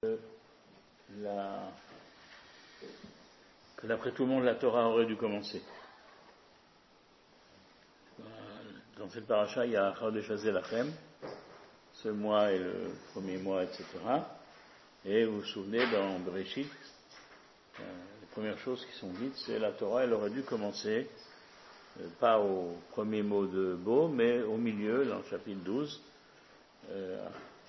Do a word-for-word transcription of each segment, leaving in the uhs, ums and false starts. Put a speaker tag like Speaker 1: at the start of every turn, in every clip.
Speaker 1: La... que d'après tout le monde, la Torah aurait dû commencer. Dans cette paracha, il y a Chodesh Hazeh Lachem, ce mois est le premier mois, et cetera. Et vous vous souvenez, dans Bereshit, euh, les premières choses qui sont dites, c'est la Torah, elle aurait dû commencer, euh, pas au premier mot de Bo, mais au milieu, dans le chapitre douze. Euh,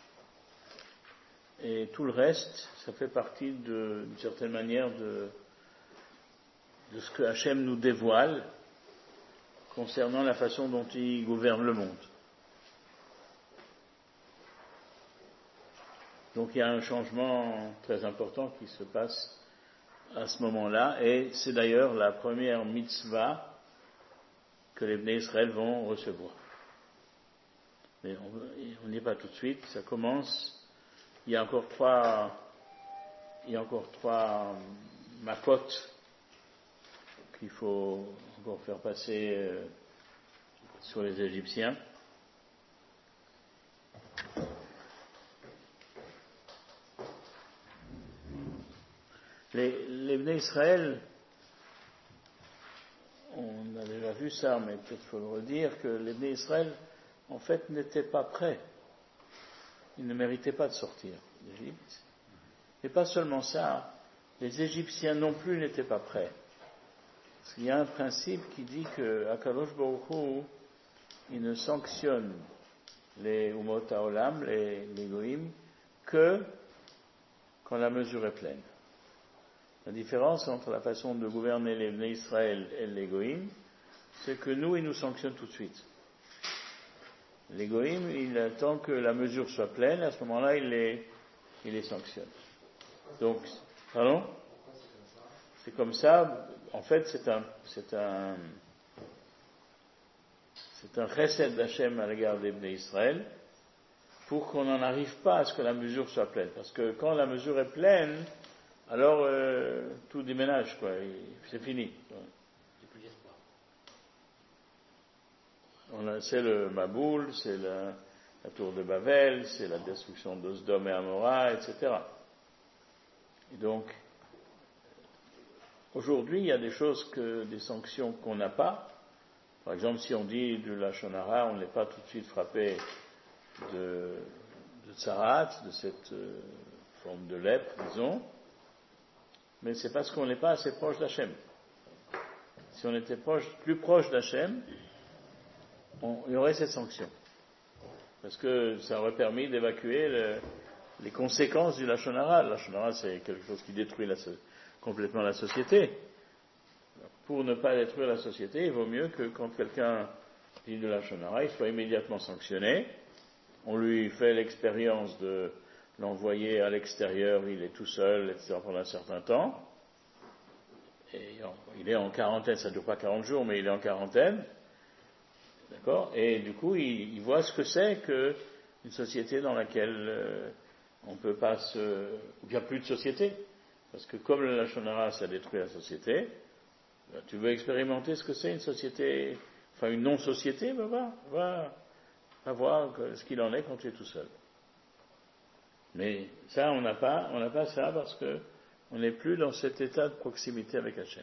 Speaker 1: et tout le reste, ça fait partie de, d'une certaine manière de, de ce que Hachem nous dévoile concernant la façon dont il gouverne le monde. Donc il y a un changement très important qui se passe à ce moment-là, et c'est d'ailleurs la première mitzvah que les Bnei Israël vont recevoir. Mais on n'y est pas tout de suite, ça commence, il y a encore trois, il y a encore trois makot qu'il faut encore faire passer euh, sur les Égyptiens. Les, les Bnei Israël, on a déjà vu ça, mais peut-être faut le redire, que les Bnei Israël, en fait, n'étaient pas prêts. Ils ne méritaient pas de sortir d'Égypte. Et pas seulement ça, les Égyptiens non plus n'étaient pas prêts. Parce qu'il y a un principe qui dit que Akadosh Baruch Hu, il ne sanctionne les Umot HaOlam, les, les Goïm, que quand la mesure est pleine. La différence entre la façon de gouverner les Bnei Israël et les Goïm, c'est que nous, il nous sanctionne tout de suite. Les Goïm, il attend que la mesure soit pleine, à ce moment-là, il les, il les sanctionne. Donc, pardon ? C'est comme ça, en fait, c'est un, c'est un, c'est un chesed d'Hachem à l'égard des Bnei Israël, pour qu'on n'en arrive pas à ce que la mesure soit pleine. Parce que quand la mesure est pleine, alors euh, tout déménage, quoi, et c'est fini.
Speaker 2: Il n'y a plus d'espoir.
Speaker 1: On a, c'est le Maboul, c'est la, la tour de Babel, c'est la destruction d'Osdom et Amora, et cetera. Et donc, aujourd'hui, il y a des choses que, des sanctions qu'on n'a pas. Par exemple, si on dit de la Shonara, on n'est pas tout de suite frappé de, de tsarat, de cette euh, forme de lèpre, disons. Mais c'est parce qu'on n'est pas assez proche d'Hachem. Si on était proche, plus proche d'Hachem, on, il y aurait cette sanction. Parce que ça aurait permis d'évacuer le, les conséquences du Lachon Hara. Le Lachon Hara, c'est quelque chose qui détruit la, complètement la société. Pour ne pas détruire la société, il vaut mieux que quand quelqu'un dit de Lachon Hara, il soit immédiatement sanctionné. On lui fait l'expérience de l'envoyer à l'extérieur, il est tout seul, et cetera pendant un certain temps. Et il est en quarantaine, ça ne dure pas quarante jours, mais il est en quarantaine. D'accord ? Et du coup, il, il voit ce que c'est qu'une société dans laquelle euh, on ne peut pas se... ou bien plus de société. Parce que comme le Lachon Hara, ça détruit la société, ben, tu veux expérimenter ce que c'est une société, enfin une non-société, ben va, va, va voir ce qu'il en est quand tu es tout seul. Mais ça, on n'a pas, on n'a pas ça parce que on n'est plus dans cet état de proximité avec Hachem.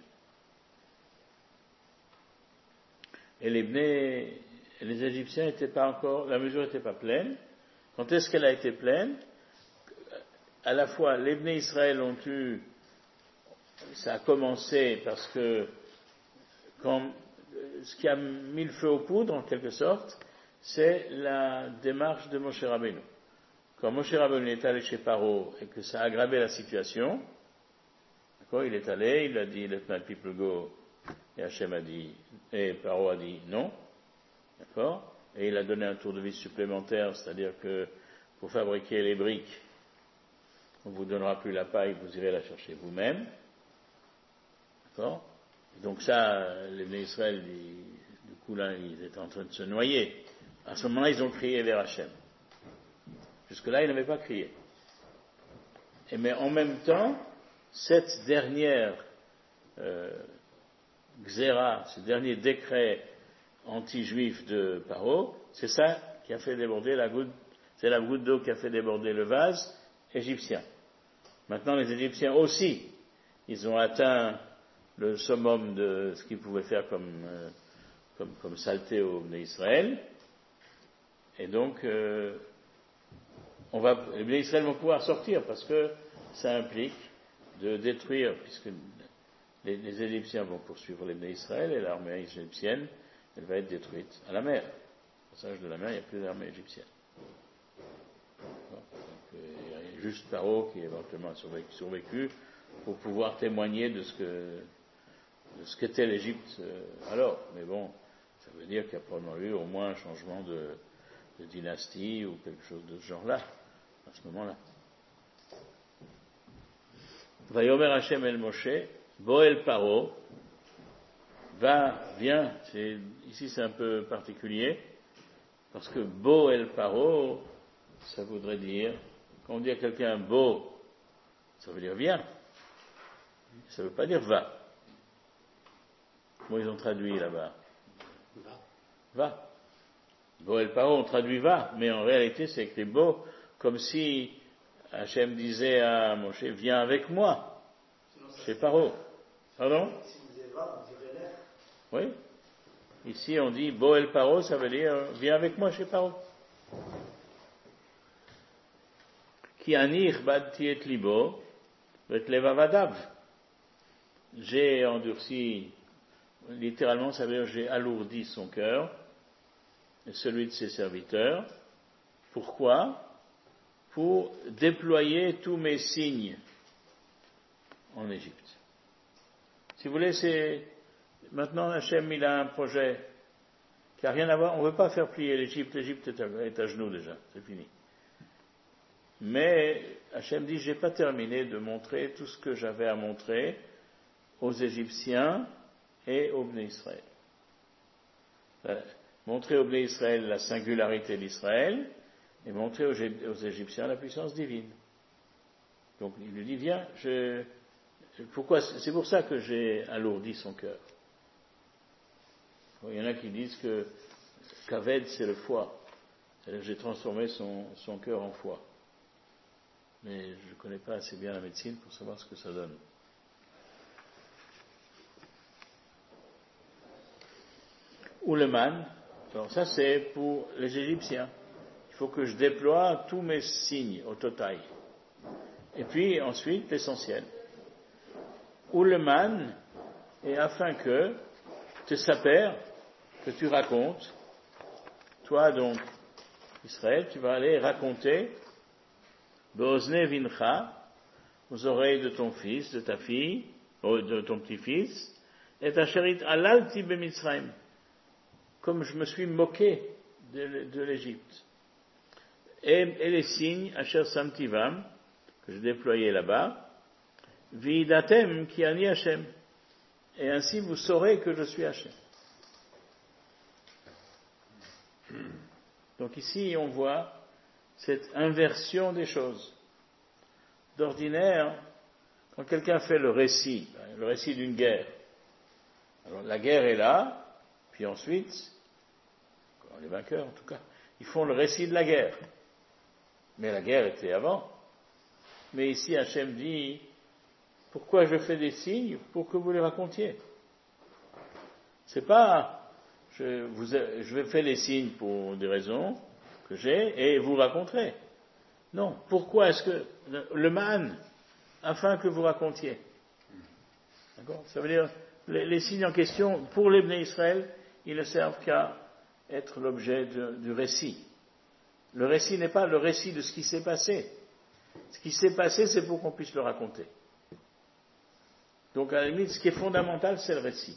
Speaker 1: Et les Bnei, les Égyptiens n'étaient pas encore, la mesure n'était pas pleine. Quand est-ce qu'elle a été pleine ? À la fois, les Bnei Israël ont eu, ça a commencé parce que quand, ce qui a mis le feu aux poudres, en quelque sorte, c'est la démarche de Moshe Rabbeinu. Quand Moshe Rabbeinu est allé chez Paro et que ça a aggravé la situation, d'accord, il est allé, il a dit let my people go, et Hachem a dit, et Paro a dit non, d'accord, et il a donné un tour de vis supplémentaire, c'est-à-dire que pour fabriquer les briques, on ne vous donnera plus la paille, vous irez la chercher vous-même, d'accord. Et donc ça, les Bnei Israël, ils, du coup là, ils étaient en train de se noyer. À ce moment-là, ils ont crié vers Hachem. Jusque-là, ils n'avaient pas crié. Et mais en même temps, cette dernière euh, Xéra, ce dernier décret anti-juif de Paro, c'est ça qui a fait déborder la goutte, c'est la goutte d'eau qui a fait déborder le vase égyptien. Maintenant, les Égyptiens aussi, ils ont atteint le summum de ce qu'ils pouvaient faire comme, euh, comme, comme saleté au Bnei Israël. Et donc, euh, on va, les Bnei Israël vont pouvoir sortir parce que ça implique de détruire, puisque les, les Égyptiens vont poursuivre les Bnei Israël et l'armée égyptienne, elle va être détruite à la mer. Au passage de la mer, il n'y a plus d'armée égyptienne. Donc, il y a juste Paro qui éventuellement a survécu, survécu pour pouvoir témoigner de ce que de ce qu'était l'Égypte alors. Mais bon, ça veut dire qu'il y a probablement eu au moins un changement de, de dynastie ou quelque chose de ce genre-là, à ce moment-là. Vayomer Hashem el Moshe, Boel Paro, va, viens, c'est, ici c'est un peu particulier, parce que Boel Paro, ça voudrait dire, quand on dit à quelqu'un beau, ça veut dire viens, ça ne veut pas dire va. Comment ils ont traduit là-bas? Va. Va. Boel Paro, on traduit va, mais en réalité c'est écrit beau, comme si Hachem disait à Moshe, viens avec moi, chez Paro. Pardon?
Speaker 2: Si vous disiez va, vous direz l'air.
Speaker 1: Oui. Ici on dit Boel Paro, ça veut dire viens avec moi chez Paro. Ki anich badti et libo, et levavadav. J'ai endurci, littéralement ça veut dire j'ai alourdi son cœur, et celui de ses serviteurs. Pourquoi? Pour déployer tous mes signes en Égypte. Si vous voulez, c'est maintenant Hachem il a un projet qui n'a rien à voir. On ne veut pas faire plier l'Égypte. L'Égypte est à, est à genoux déjà, c'est fini. Mais Hachem dit, j'ai pas terminé de montrer tout ce que j'avais à montrer aux Égyptiens et au Bnei Israël. Montrer au Bnei Israël la singularité d'Israël et montrer aux, aux Égyptiens la puissance divine. Donc il lui dit, viens, je, pourquoi, c'est pour ça que j'ai alourdi son cœur. Il y en a qui disent que Kaved c'est le foie. C'est-à-dire j'ai transformé son, son cœur en foie. Mais je ne connais pas assez bien la médecine pour savoir ce que ça donne. Ouleman, alors ça c'est pour les Égyptiens. Il faut que je déploie tous mes signes au total. Et puis ensuite l'essentiel. Ouleman, et afin que te saper, que tu racontes, toi donc, Israël, tu vas aller raconter Beozne vincha, aux oreilles de ton fils, de ta fille, de ton petit-fils, et ta chérie alalti bemitzrayim, comme je me suis moqué de, de l'Égypte. Et, et les signes, asher samtivam, que je déployais là-bas, vidatem ki ani Hashem, et ainsi vous saurez que je suis Hashem. Donc ici on voit cette inversion des choses. D'ordinaire, quand quelqu'un fait le récit, le récit d'une guerre, alors la guerre est là, puis ensuite, les vainqueurs en tout cas, ils font le récit de la guerre. Mais la guerre était avant. Mais ici Hachem dit, pourquoi je fais des signes? Pour que vous les racontiez. C'est pas, je, vous, je vais faire les signes pour des raisons que j'ai et vous raconterez. Non. Pourquoi est-ce que le man, afin que vous racontiez. D'accord? Ça veut dire les, les signes en question pour les Bnei Israël, ils ne servent qu'à être l'objet de, du récit. Le récit n'est pas le récit de ce qui s'est passé. Ce qui s'est passé, c'est pour qu'on puisse le raconter. Donc à la limite, ce qui est fondamental, c'est le récit.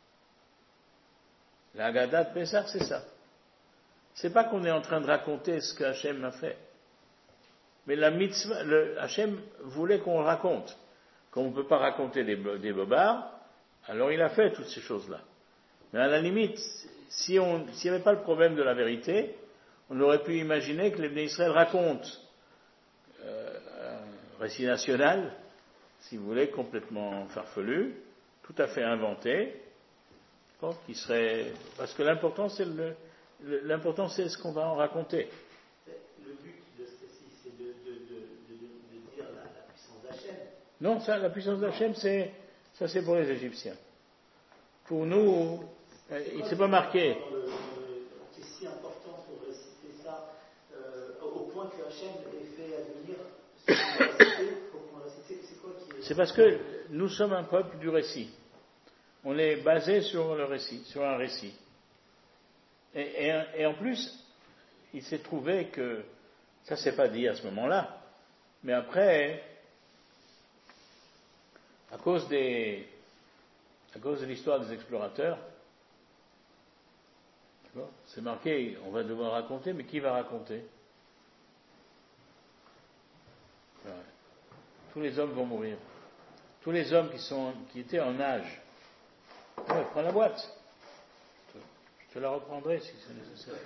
Speaker 1: La Haggadah de Pessah, c'est ça. C'est pas qu'on est en train de raconter ce que Hachem a fait. Mais la mitzvah, le, Hachem voulait qu'on le raconte. Comme on ne peut pas raconter des, des bobards, alors il a fait toutes ces choses-là. Mais à la limite, si on, s'il n'y avait pas le problème de la vérité, on aurait pu imaginer que les Bnei Israël racontent euh, un récit national, si vous voulez, complètement farfelu, tout à fait inventé, qui serait, parce que l'important c'est le, l'important c'est ce qu'on va en raconter.
Speaker 2: Le but de ce récit, c'est de, de, de, de, de dire la, la puissance d'Hachem.
Speaker 1: Non, ça, la puissance d'Hachem, c'est, ça c'est pour les Égyptiens. Pour nous, euh, il ne s'est pas marqué.
Speaker 2: C'est si important pour réciter ça, euh, au point que Hachem ait fait advenir ce qu'on va réciter, pour qu'on récite. C'est quoi qui est...
Speaker 1: C'est parce que nous sommes un peuple du récit. On est basé sur le récit, sur un récit. Et, et, et en plus, il s'est trouvé que, ça s'est pas dit à ce moment-là, mais après, à cause des, à cause de l'histoire des explorateurs, c'est marqué, on va devoir raconter, mais qui va raconter? Ouais. Tous les hommes vont mourir. Tous les hommes qui, sont, qui étaient en âge. Ouais, prends la boîte. Je te la reprendrai si c'est nécessaire.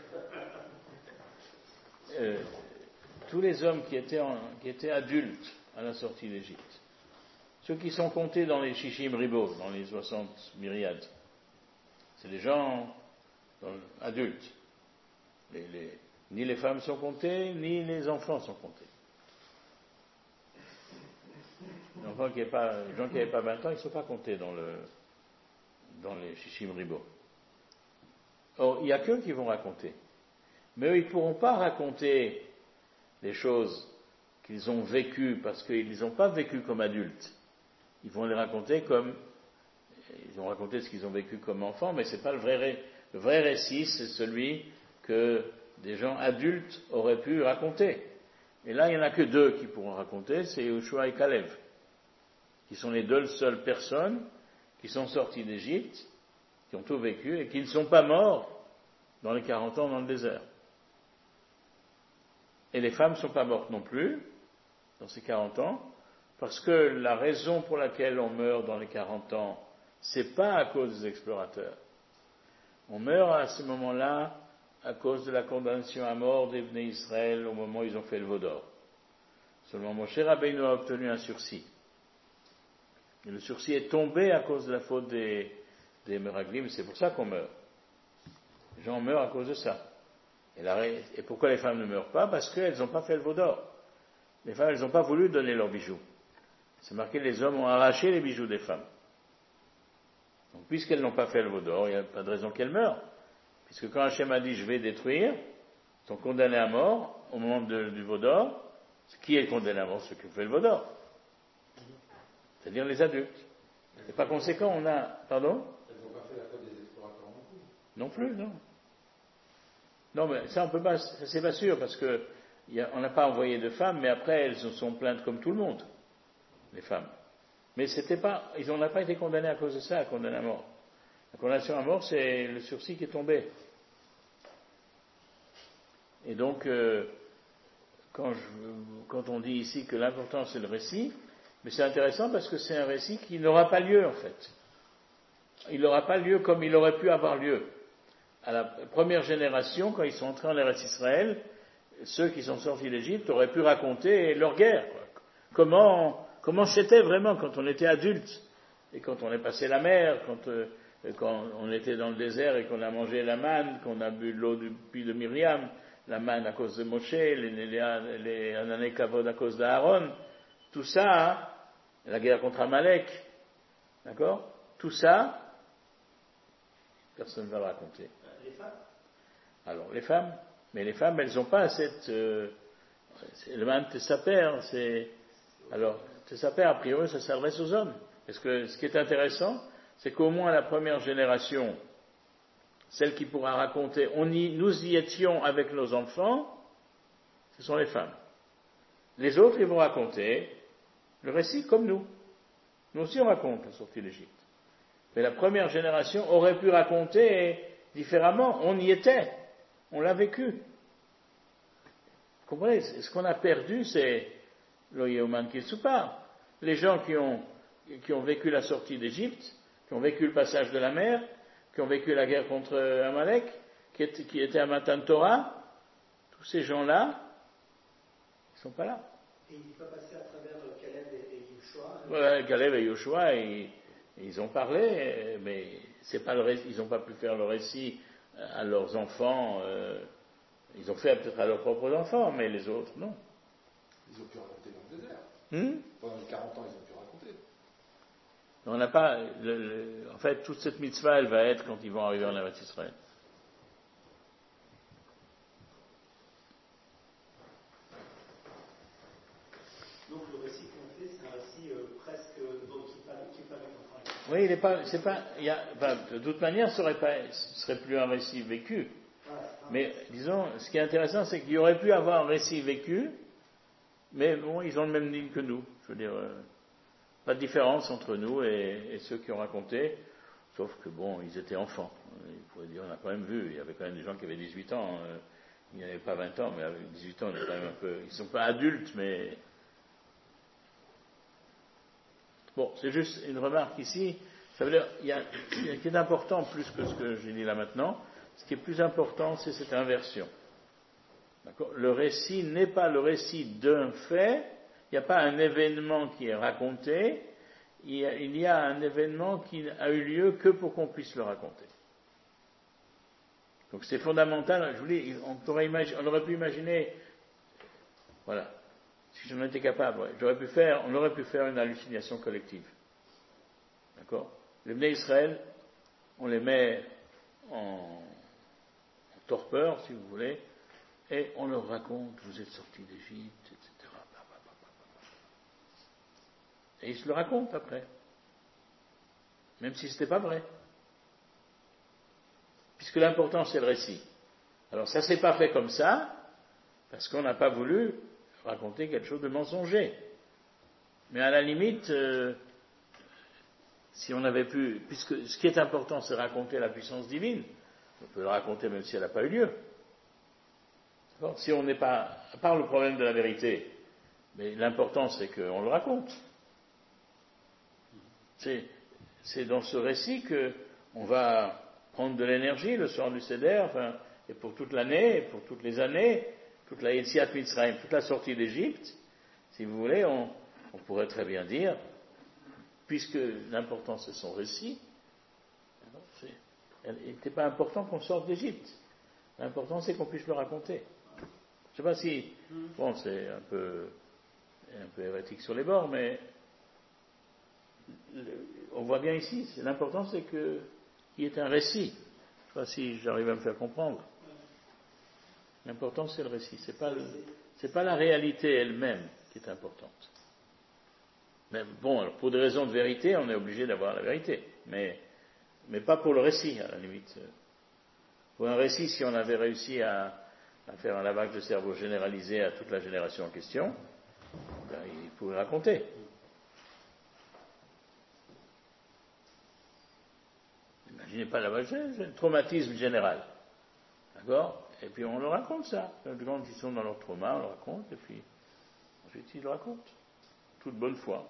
Speaker 1: Euh, tous les hommes qui étaient, en, qui étaient adultes à la sortie d'Égypte, ceux qui sont comptés dans les Shishim Ribot, dans les soixante myriades, c'est les gens adultes. Les, les, ni les femmes sont comptées, ni les enfants sont comptés. Les, enfants qui pas, les gens qui n'avaient pas vingt ans, ils ne sont pas comptés dans, le, dans les Shishim Ribot. Or, il n'y a qu'eux qui vont raconter. Mais eux, ils ne pourront pas raconter les choses qu'ils ont vécues, parce qu'ils ne les ont pas vécues comme adultes. Ils vont les raconter comme... Ils ont raconté ce qu'ils ont vécu comme enfants, mais ce n'est pas le vrai récit. Le vrai récit, c'est celui que des gens adultes auraient pu raconter. Et là, il n'y en a que deux qui pourront raconter, c'est Yoshua et Kalev, qui sont les deux seules personnes qui sont sorties d'Égypte, qui ont tout vécu, et qui ne sont pas morts dans les quarante ans dans le désert. Et les femmes ne sont pas mortes non plus, dans ces quarante ans, parce que la raison pour laquelle on meurt dans les quarante ans, c'est pas à cause des explorateurs. On meurt à ce moment-là à cause de la condamnation à mort des Bnei Israël au moment où ils ont fait le veau d'or. Seulement Moshe Rabbeinu a obtenu un sursis. Et le sursis est tombé à cause de la faute des, des Meraglim, c'est pour ça qu'on meurt. Les gens meurent à cause de ça. Et, la, et pourquoi les femmes ne meurent pas? Parce qu'elles n'ont pas fait le veau d'or. Les femmes, elles n'ont pas voulu donner leurs bijoux. C'est marqué, les hommes ont arraché les bijoux des femmes. Donc, puisqu'elles n'ont pas fait le veau d'or, il n'y a pas de raison qu'elles meurent. Puisque quand Hachem a dit, je vais détruire, ils sont condamnés à mort au moment de, du veau d'or. Qui est condamné à mort? Ceux qui ont fait le veau d'or. C'est-à-dire les adultes. Et par conséquent, on a... Pardon?
Speaker 3: Elles n'ont pas fait la faute des explorateurs non plus.
Speaker 1: Non plus, non. Non, mais ça, on peut pas... Ça, c'est pas sûr, parce que y a, on n'a pas envoyé de femmes, mais après, elles se sont plaintes comme tout le monde, les femmes. Mais c'était pas, ils n'ont pas été condamnés à cause de ça, condamnés à mort. La condamnation à mort, c'est le sursis qui est tombé. Et donc, euh, quand, je, quand on dit ici que l'important c'est le récit, mais c'est intéressant parce que c'est un récit qui n'aura pas lieu en fait. Il n'aura pas lieu comme il aurait pu avoir lieu. À la première génération, quand ils sont entrés en Eretz Israël, ceux qui sont sortis d'Égypte auraient pu raconter leur guerre. Quoi. Comment... Comment c'était vraiment quand on était adulte et quand on est passé la mer, quand, euh, quand on était dans le désert et qu'on a mangé la manne, qu'on a bu de l'eau du puits de Myriam, la manne à cause de Moshe, les, les, les anané kavod à cause d'Aaron, tout ça, hein, la guerre contre Amalek, d'accord? Tout ça, personne ne va le raconter.
Speaker 2: Les femmes?
Speaker 1: Alors les femmes, mais les femmes, elles n'ont pas cette, euh, c'est le man Tessaper, c'est, alors, Tessaper, a priori, ça s'adresse aux hommes. Parce que ce qui est intéressant, c'est qu'au moins la première génération, celle qui pourra raconter, on y, nous y étions avec nos enfants, ce sont les femmes. Les autres, ils vont raconter le récit comme nous. Nous aussi, on raconte la sortie d'Égypte. Mais la première génération aurait pu raconter différemment. On y était. On l'a vécu. Vous comprenez? Ce qu'on a perdu, c'est le Yeoman Kilsupa. Les gens qui ont, qui ont vécu la sortie d'Égypte, qui ont vécu le passage de la mer, qui ont vécu la guerre contre Amalek, qui, est, qui étaient à Matan Torah, tous ces gens-là, ils ne sont pas là.
Speaker 2: Et il n'est pas passé à travers Caleb et Yoshua.
Speaker 1: Ouais, Caleb et Yoshua, ils, ils ont parlé, mais c'est pas le récit, ils n'ont pas pu faire le récit à leurs enfants. Euh, ils ont fait peut-être à leurs propres enfants, mais les autres, non.
Speaker 3: Ils ont pu raconter dans le désert.
Speaker 1: Hmm?
Speaker 3: Pendant les quarante ans, ils ont pu raconter.
Speaker 1: On n'a pas, le, le, en fait, toute cette mitzvah, elle va être quand ils vont arriver en Eretz Israël.
Speaker 2: Donc le récit qu'on fait, c'est un récit euh, presque euh, qui parle qui parle enfin,
Speaker 1: oui, il est pas, c'est pas, il y a, enfin, de toute manière, ce serait pas, ce serait plus un récit vécu.
Speaker 2: voilà,
Speaker 1: Mais disons, ce qui est intéressant, c'est qu'il y aurait pu avoir un récit vécu, mais bon, ils ont le même ligne que nous. Je veux dire, euh, pas de différence entre nous et, et ceux qui ont raconté, sauf que bon, ils étaient enfants. Il pourrait dire, on a quand même vu, il y avait quand même des gens qui avaient dix-huit ans, euh, il n'y avait pas vingt ans, mais avec dix-huit ans, on est quand même un peu, ils sont pas adultes, mais bon, c'est juste une remarque ici. Ça veut dire, il y a, il y a qui est important plus que ce que j'ai dit là maintenant. Ce qui est plus important, c'est cette inversion. D'accord ? Le récit n'est pas le récit d'un fait. Il n'y a pas un événement qui est raconté. Il y a, il y a un événement qui a eu lieu que pour qu'on puisse le raconter. Donc c'est fondamental. Je vous dis, on, pourrait imaginer, on aurait pu imaginer, voilà, si j'en étais capable, ouais, j'aurais pu faire, on aurait pu faire une hallucination collective. D'accord ? Les Bnei Israël, on les met en, en torpeur, si vous voulez, et on leur raconte, vous êtes sortis d'Égypte, et cetera. Et ils se le racontent après, même si ce n'était pas vrai. Puisque l'important, c'est le récit. Alors ça ne s'est pas fait comme ça, parce qu'on n'a pas voulu raconter quelque chose de mensonger. Mais à la limite, euh, si on avait pu, puisque ce qui est important, c'est raconter la puissance divine, on peut le raconter même si elle n'a pas eu lieu. Bon, si on n'est pas, à part le problème de la vérité, mais l'important c'est qu'on le raconte. C'est, c'est dans ce récit qu'on va prendre de l'énergie le soir du Seder, enfin, et pour toute l'année, et pour toutes les années, toute la Yetziat Mitzrayim, toute la sortie d'Égypte, si vous voulez, on, on pourrait très bien dire, puisque l'important c'est son récit, alors c'est, il n'était pas important qu'on sorte d'Égypte. L'important c'est qu'on puisse le raconter. Je ne sais pas si, bon, c'est un peu, un peu hérétique sur les bords, mais le, on voit bien ici, c'est, l'important c'est que, qu'il y ait un récit. Je ne sais pas si j'arrive à me faire comprendre. L'important c'est le récit, c'est pas, le, c'est pas la réalité elle-même qui est importante. Mais bon, alors pour des raisons de vérité, on est obligé d'avoir la vérité, mais, mais pas pour le récit, à la limite. Pour un récit, si on avait réussi à, à faire un lavage de cerveau généralisé à toute la génération en question, ben, il pouvait raconter. Imaginez pas lavage, c'est un traumatisme général. D'accord ? Et puis on leur raconte ça. Quand ils sont dans leur trauma, on le raconte, et puis ensuite ils le racontent. Toute bonne foi.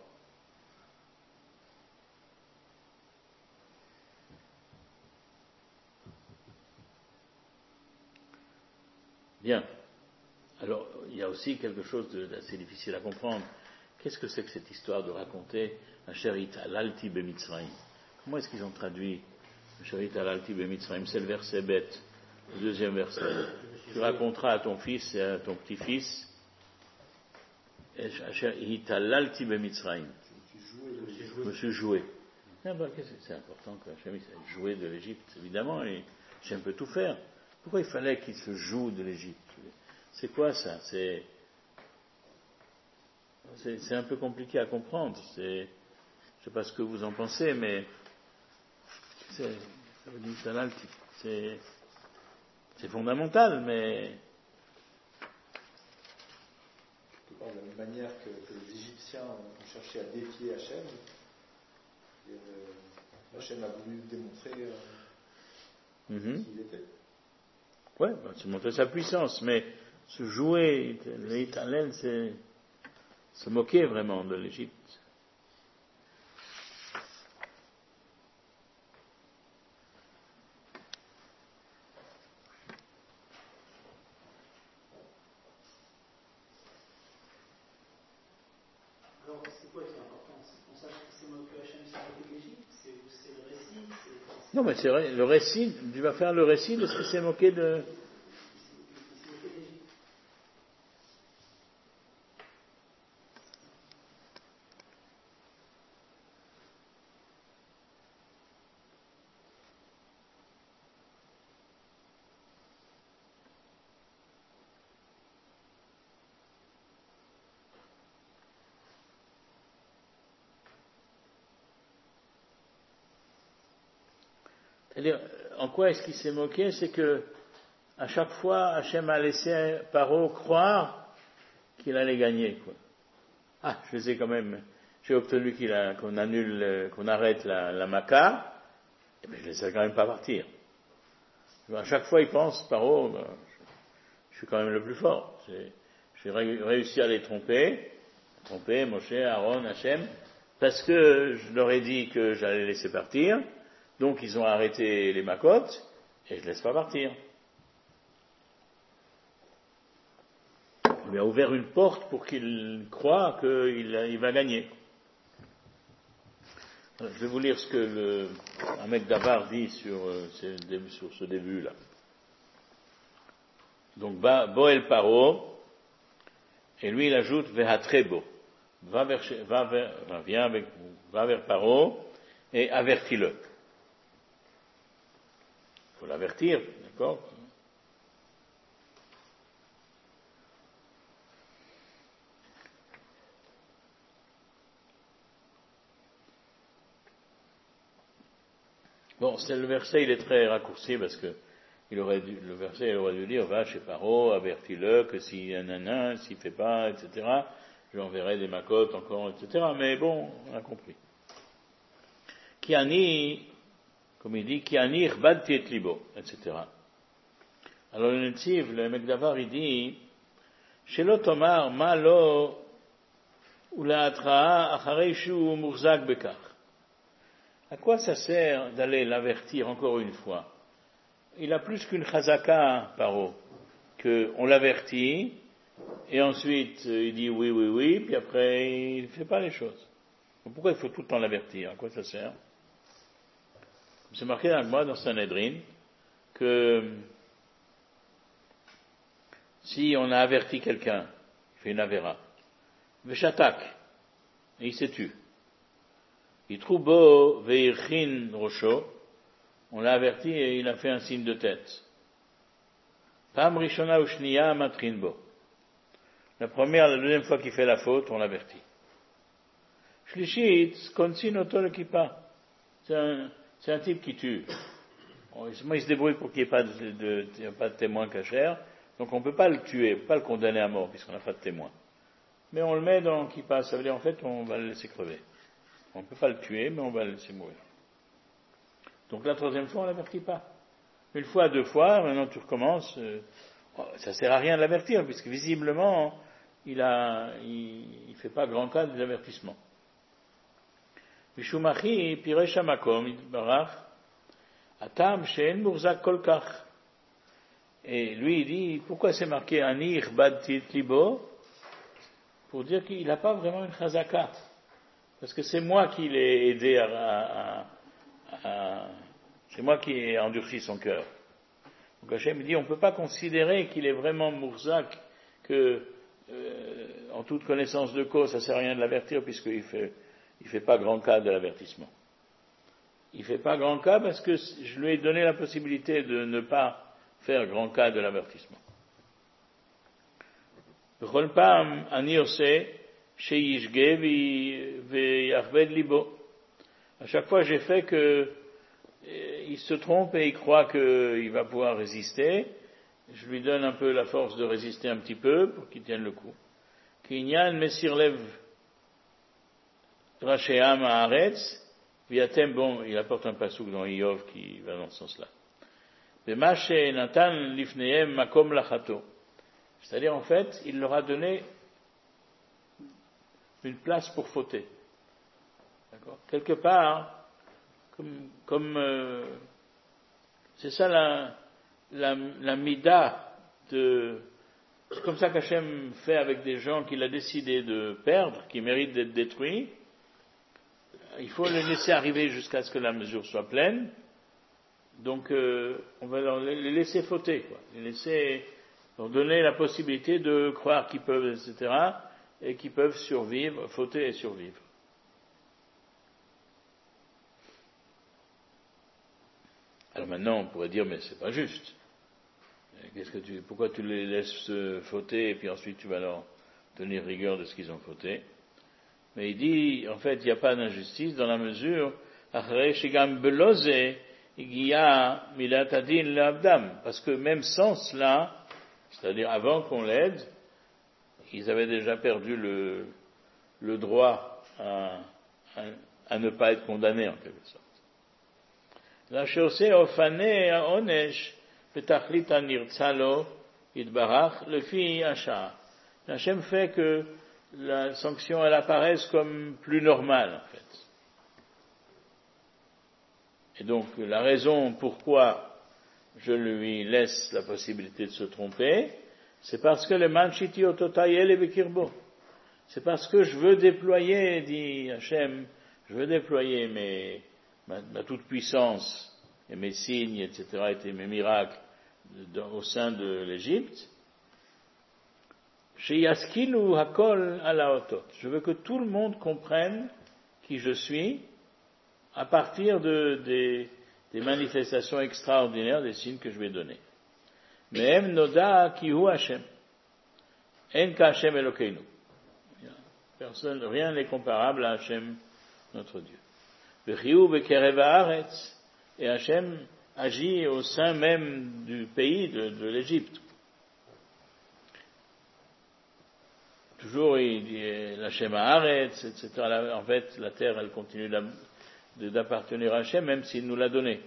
Speaker 1: Bien. Alors, il y a aussi quelque chose d'assez difficile à comprendre. Qu'est-ce que c'est que cette histoire de raconter un sherit al-alti b'mitzrayim ? Comment est-ce qu'ils ont traduit un sherit al-alti b'mitzrayim ? C'est le verset bête, le deuxième verset. Tu raconteras à ton fils et à ton petit-fils al-alti b'mitzrayim. Je me suis joué. Ah ben, c'est important que Hachem ait joué de l'Égypte, évidemment, et Hachem peut tout faire. Pourquoi il fallait qu'il se joue de l'Égypte ? C'est quoi ça ? c'est, c'est, c'est un peu compliqué à comprendre. C'est, je ne sais pas ce que vous en pensez, mais c'est, c'est, c'est fondamental, mais...
Speaker 3: De la même manière que, que les Égyptiens ont cherché à défier Hachem, et, euh, Hachem a voulu démontrer euh, mm-hmm. qui il était.
Speaker 1: Oui, bah, c'est montrer sa puissance, mais se jouer, l'Éternel, c'est se moquer vraiment de l'Égypte.
Speaker 2: Alors, c'est quoi qui est important ? C'est qu'on sache que c'est moi que Hachem s'est moqué de l'Égypte ? C'est, c'est le récit c'est, c'est...
Speaker 1: Non, mais c'est vrai, le récit, tu vas faire le récit de ce qui s'est moqué de... C'est-à-dire, en quoi est-ce qu'il s'est moqué? C'est que à chaque fois, Hachem a laissé Paro croire qu'il allait gagner, quoi. Ah, je les ai quand même, j'ai obtenu qu'il a, qu'on annule, qu'on arrête la, la Maca, et bien je ne laisserai quand même pas partir. À chaque fois, il pense, Paro, ben, je, je suis quand même le plus fort. J'ai, j'ai réussi à les tromper, tromper Moshe, Aaron, Hachem, parce que je leur ai dit que j'allais les laisser partir, donc ils ont arrêté les macotes, et je ne laisse pas partir. Il a ouvert une porte pour qu'il croie qu'il il va gagner. Alors, je vais vous lire ce que le, un mec d'Avar dit sur, sur ce début-là. Donc, Boel Paro, et lui il ajoute Vehatrebo, va vers, va vers, va, viens avec, va vers Paro et avertis-le. Il faut l'avertir, d'accord? Bon, c'est le verset, il est très raccourci parce que il aurait dû, le verset, il aurait dû dire, va chez Paro, avertis-le que s'il y a un nanan, s'il fait pas, et cetera, je lui enverrai des macotes encore, et cetera. Mais bon, on a compris. Kiani, comme il dit, Kiani irbadti et libo, et cetera. Alors le Netziv, le mec d'Avar, il dit, Shelo tomar ma lo ulaatra acharei shu murzak bekach. À quoi ça sert d'aller l'avertir encore une fois? Il a plus qu'une chazaka, Paro, qu'on l'avertit, et ensuite il dit oui, oui, oui, puis après il ne fait pas les choses. Donc pourquoi il faut tout le temps l'avertir? À quoi ça sert? C'est marqué dans moi, dans Sanhedrin, que si on a averti quelqu'un, il fait une avéra, veshatak, et il s'est tu. Yitrubo veirchin rosho, on l'a averti et il a fait un signe de tête. Pam rishona ushniya matrinbo. La première, la deuxième fois qu'il fait la faute, on l'avertit. Shlishit, konsin oto le kippa. C'est un, c'est un type qui tue. Moi, il se débrouille pour qu'il n'y ait pas de, de, de, pas de témoin cachère, donc on ne peut pas le tuer, on ne peut pas le condamner à mort puisqu'on n'a pas de témoin. Mais on le met dans kippa, ça veut dire en fait on va le laisser crever. On ne peut pas le tuer, mais on va le laisser mourir. Donc la troisième fois, on ne l'avertit pas. Une fois, deux fois, maintenant tu recommences. Euh, ça ne sert à rien de l'avertir, puisque visiblement, il a, il, il fait pas grand cas de l'avertissement. Mishumachi piresh hamakom itbarach atam she'en murzak kolkach. Et lui, il dit, pourquoi c'est marqué ani irbadti libo? Pour dire qu'il n'a pas vraiment une chazaka. Parce que c'est moi qui l'ai aidé à, à, à, à c'est moi qui ai endurci son cœur. Donc Hachem me dit, on ne peut pas considérer qu'il est vraiment Mourzak, que, euh, en toute connaissance de cause, ça ne sert à rien de l'avertir, puisqu'il fait, il fait pas grand cas de l'avertissement. Il fait pas grand cas parce que je lui ai donné la possibilité de ne pas faire grand cas de l'avertissement. B'chol pam ani oseh à chaque fois, j'ai fait que il se trompe et il croit qu'il va pouvoir résister. Je lui donne un peu la force de résister un petit peu pour qu'il tienne le coup. Kinyan mesirlev rasheam haaretz viatem. Bon, il apporte un pasouk dans Iyov qui va dans ce sens-là. B'mashe natan lifneem makom lachato. C'est-à-dire, en fait, il leur a donné une place pour fauter. D'accord? Quelque part, comme, comme euh, c'est ça la, la, la mida de, c'est comme ça qu'Hachem fait avec des gens qu'il a décidé de perdre, qui méritent d'être détruits. Il faut les laisser arriver jusqu'à ce que la mesure soit pleine. Donc, euh, on va leur, les laisser fauter, quoi. Les laisser, leur donner la possibilité de croire qu'ils peuvent, et cetera, et qui peuvent survivre, fauter et survivre. Alors maintenant, on pourrait dire, mais c'est pas juste. Qu'est-ce que tu, pourquoi tu les laisses fauter et puis ensuite tu vas leur tenir rigueur de ce qu'ils ont fauté? Mais il dit, en fait, il n'y a pas d'injustice dans la mesure, Igia milatadin l'abdam, parce que même sans cela, c'est-à-dire avant qu'on l'aide, ils avaient déjà perdu le, le droit à, à, à ne pas être condamnés en quelque sorte. La chose ofane onesh petachlit nirtzalo idbarach le fi asha. Hachem fait que la sanction elle apparaisse comme plus normale en fait. Et donc la raison pourquoi je lui laisse la possibilité de se tromper, c'est parce que le manchiti ototayel et bekirbo. C'est parce que je veux déployer, dit Hachem, je veux déployer mes, ma, ma toute puissance et mes signes, et cetera, et mes miracles dans, au sein de l'Égypte. Chez Yaskilu Hakol Alaotot. Je veux que tout le monde comprenne qui je suis à partir de, des, des manifestations extraordinaires, des signes que je vais donner. Mehem Noda Kihu Hashem. En ka Hashem Elokeinu. Personne, rien n'est comparable à Hashem, notre Dieu. Bechiu Bekerev Haaretz. Et Hashem agit au sein même du pays de, de l'Égypte. Toujours, il dit l'Hachem Haaretz, et cetera. En fait, la terre, elle continue d'appartenir à Hachem, même s'il nous l'a donnée.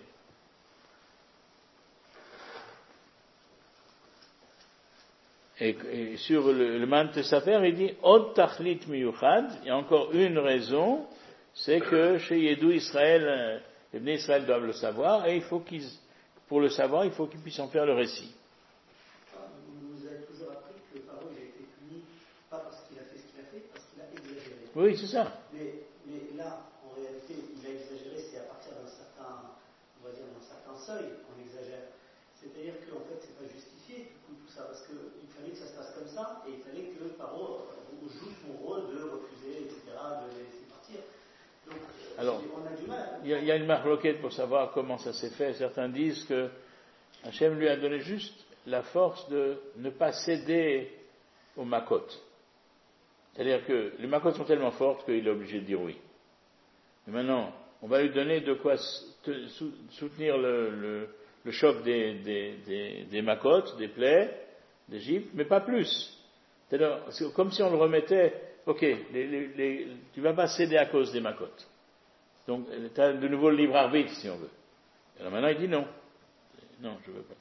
Speaker 1: Et, et sur le, le Man Tesafer, il dit Od Tachlit Miyuchad. Il y a encore une raison, c'est que chez Yedou Israël, les Bnei Israël doivent le savoir, et il faut qu'ils, pour le savoir, il faut qu'ils puissent en faire le récit.
Speaker 2: Vous avez toujours appris que Pharaon a été puni, pas parce qu'il a fait ce qu'il a fait, parce qu'il a exagéré.
Speaker 1: Oui, c'est ça.
Speaker 2: Mais, mais là, en réalité, il a exagéré, c'est à partir d'un certain, on va dire, d'un certain seuil qu'on exagère. C'est-à-dire qu'en fait, c'est pas justifié tout, tout ça, parce qu'il fallait que ça se passe comme ça, et il fallait que Pharaon joue son rôle de refuser, et cetera, de les laisser partir. Donc,
Speaker 1: alors,
Speaker 2: on a du mal.
Speaker 1: Il y, y a une marloquette pour savoir comment ça s'est fait. Certains disent que Hachem lui a donné juste la force de ne pas céder aux makot. C'est-à-dire que les makot sont tellement fortes qu'il est obligé de dire oui. Mais maintenant, on va lui donner de quoi soutenir le, le, le choc des, des, des, des makot, des plaies d'Égypte, mais pas plus. C'est-à-dire, c'est comme si on le remettait, ok, les, les, les, tu ne vas pas céder à cause des makot. Donc, tu as de nouveau le libre arbitre, si on veut. Alors maintenant, il dit non. Non, je ne veux pas.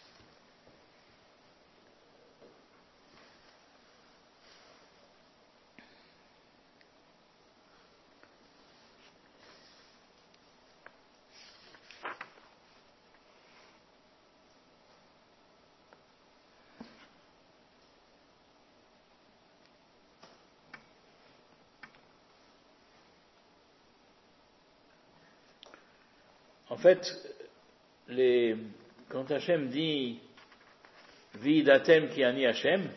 Speaker 1: En fait, les, quand Hachem dit Vidatem ki ani Hachem,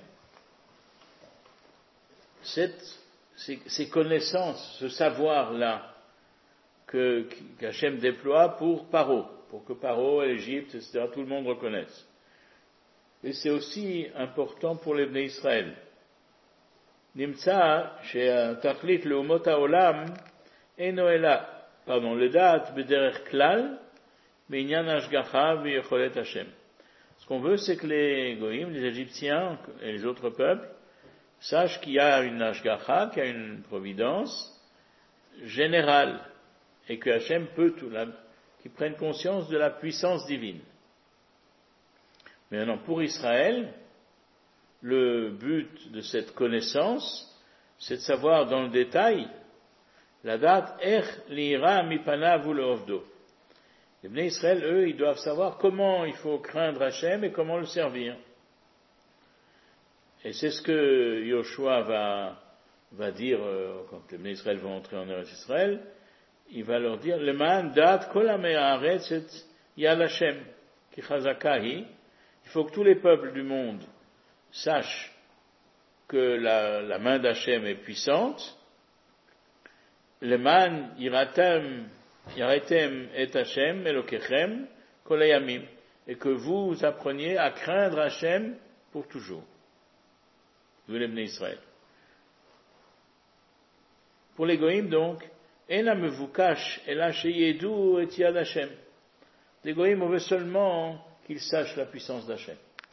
Speaker 1: cette, ces, ces connaissances, ce savoir-là que qu'Hachem déploie pour Paro, pour que Paro, l'Égypte, et cetera, tout le monde reconnaisse. Et c'est aussi important pour les Bnei Israël. Nimtza, chez Tachlit leumot haolam, eno ela. Pardon, le date bederech klal, minyan hashgacha v'yecholet Hashem. Ce qu'on veut, c'est que les goïms, les Égyptiens et les autres peuples sachent qu'il y a une hashgacha, qu'il y a une providence générale, et que Hashem peut tout, là, qu'ils prennent conscience de la puissance divine. Mais maintenant, pour Israël, le but de cette connaissance, c'est de savoir dans le détail la date er liira mipanav ou le ovdo. Les Bnei Israël, eux, ils doivent savoir comment il faut craindre Hachem et comment le servir. Et c'est ce que Yoshua va, va dire euh, quand les Bnei Israël vont entrer en Eretz Israël. Il va leur dire le man date kol amei haaretz et yad Hashem ki chazakahi. Il faut que tous les peuples du monde sachent que la, la main d'Hachem est puissante. Le man iratem, iratem et Hashem elokechem kol hayamim, et que vous appreniez à craindre Hashem pour toujours. Vous les Bnei Israël. Pour les goïms donc, ena mevukash ela sheyedu et yad Hashem. Les goïms, on veut seulement qu'ils sachent la puissance d'Hachem.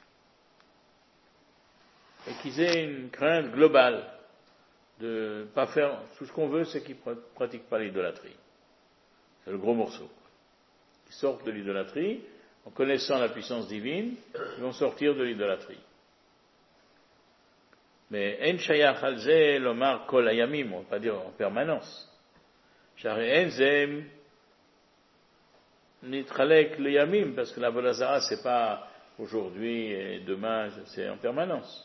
Speaker 1: Et qu'ils aient une crainte globale de ne pas faire. Tout ce qu'on veut, c'est qu'ils ne pratiquent pas l'idolâtrie. C'est le gros morceau. Ils sortent de l'idolâtrie, en connaissant la puissance divine, ils vont sortir de l'idolâtrie. Mais en shayach al ze lomar kol hayamim, on ne va pas dire en permanence. Shari en zem nitralek le yamim, parce que la Vodazara, c'est pas aujourd'hui et demain, c'est en permanence.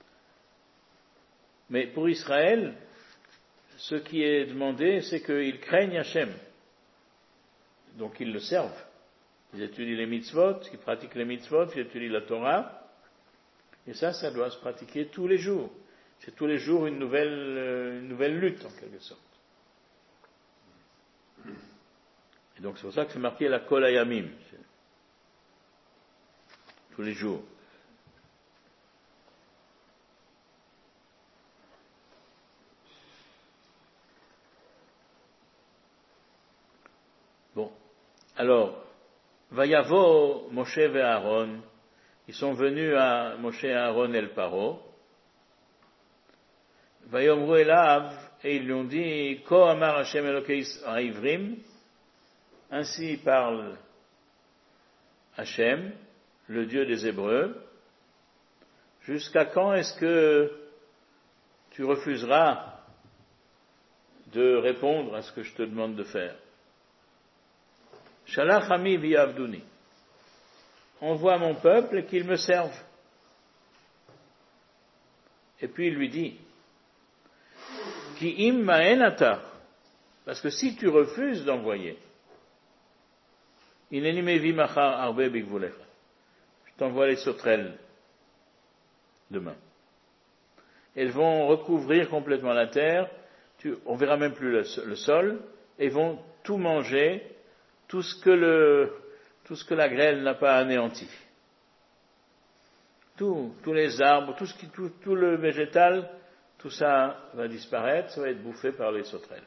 Speaker 1: Mais pour Israël, ce qui est demandé, c'est qu'ils craignent Hachem. Donc ils le servent. Ils étudient les mitzvot, ils pratiquent les mitzvot, ils étudient la Torah. Et ça, ça doit se pratiquer tous les jours. C'est tous les jours une nouvelle, une nouvelle lutte, en quelque sorte. Et donc c'est pour ça que c'est marqué la Kol Hayamim. Tous les jours. Bon. Alors, Vayavo Moshe et Aaron, ils sont venus à Moshe et Aaron el Paro. Vayomru elav, et ils lui ont dit, Ko amar Hashem Elokei Haivrim, ainsi parle Hachem, le Dieu des Hébreux. Jusqu'à quand est-ce que tu refuseras de répondre à ce que je te demande de faire? Shalach ami v'yavduni. Envoie mon peuple et qu'il me serve. Et puis il lui dit, Ki im ma'enata, parce que si tu refuses d'envoyer, ineni mevi machar arbe bigvulecha, je t'envoie les sauterelles demain. Elles vont recouvrir complètement la terre, tu, on verra même plus le, le sol, et vont tout manger, tout ce que le, tout ce que la grêle n'a pas anéanti. Tout, tous les arbres, tout ce qui, tout, tout le végétal, tout ça va disparaître, ça va être bouffé par les sauterelles.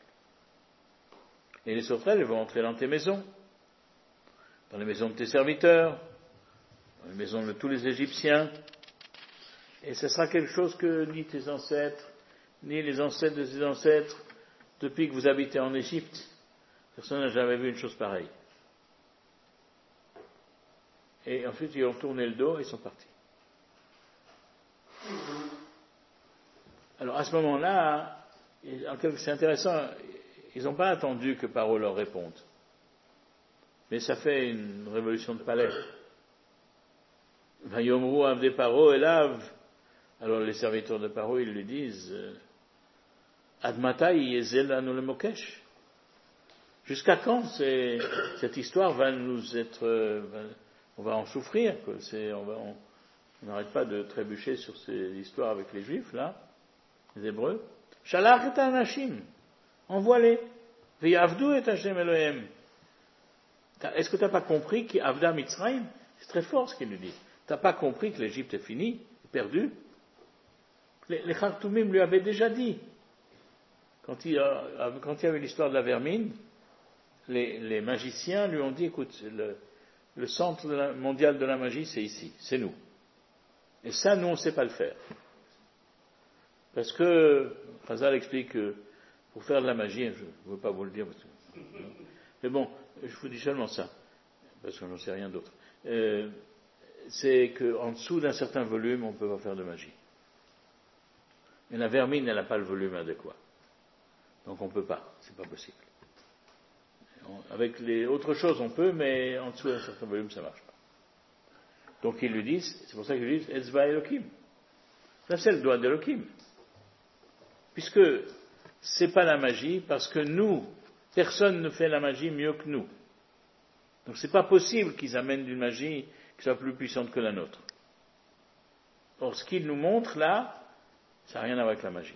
Speaker 1: Et les sauterelles vont entrer dans tes maisons, dans les maisons de tes serviteurs, dans les maisons de tous les Égyptiens, et ce sera quelque chose que ni tes ancêtres, ni les ancêtres de tes ancêtres, depuis que vous habitez en Égypte, personne n'a jamais vu une chose pareille. Et ensuite, ils ont tourné le dos et ils sont partis. Alors, à ce moment-là, c'est intéressant, ils n'ont pas attendu que Paro leur réponde. Mais ça fait une révolution de palais. Vayomru avde Paro elav. Alors, les serviteurs de Paro, ils lui disent, Admatai yezel anu le mokesh. Jusqu'à quand c'est, cette histoire va nous être, va, on va en souffrir, quoi. C'est, on va, on, on n'arrête pas de trébucher sur ces histoires avec les Juifs, là, les Hébreux. Shalach et anashim, envoie-les. V'yavdu et Hashem Elohem. Est-ce que tu n'as pas compris qu'Avda Mitzrayim, c'est très fort ce qu'il nous dit. Tu n'as pas compris que l'Égypte est finie, perdue. Les, les Khartoumim lui avaient déjà dit, quand il, quand il y avait l'histoire de la vermine, les, les magiciens lui ont dit, écoute, le, le centre de la, mondial de la magie, c'est ici, c'est nous. Et ça, nous, on ne sait pas le faire. Parce que, Chazal explique que pour faire de la magie, je ne veux pas vous le dire, parce que, mais bon, je vous dis seulement ça, parce que je n'en sais rien d'autre. Euh, c'est qu'en dessous d'un certain volume, on ne peut pas faire de magie. Mais la vermine, elle n'a pas le volume adéquat. Donc on ne peut pas, c'est pas possible. Avec les autres choses, on peut, mais en dessous d'un certain volume, ça ne marche pas. Donc ils lui disent, c'est pour ça qu'ils lui disent, Etzba Elohim. Ça, c'est le doigt d'Elohim. Puisque c'est pas la magie, parce que nous, personne ne fait la magie mieux que nous. Donc c'est pas possible qu'ils amènent une magie qui soit plus puissante que la nôtre. Or, ce qu'ils nous montrent là, ça n'a rien à voir avec la magie.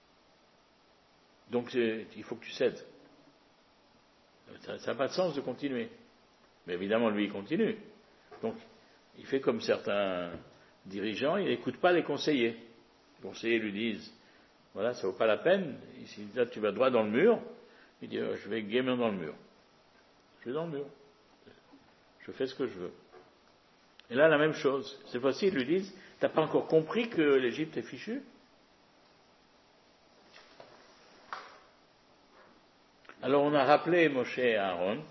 Speaker 1: Donc il faut que tu cèdes. Ça n'a pas de sens de continuer. Mais évidemment, lui, il continue. Donc, il fait comme certains dirigeants, il n'écoute pas les conseillers. Les conseillers lui disent, voilà, ça ne vaut pas la peine. Ici, là, tu vas droit dans le mur. Il dit, oh, je vais gaiement dans le mur. Je vais dans le mur. je fais ce que je veux. Et là, la même chose. Cette fois-ci, ils lui disent, t'as pas encore compris que l'Égypte est fichue? Alors on a rappelé Moshe et Aaron,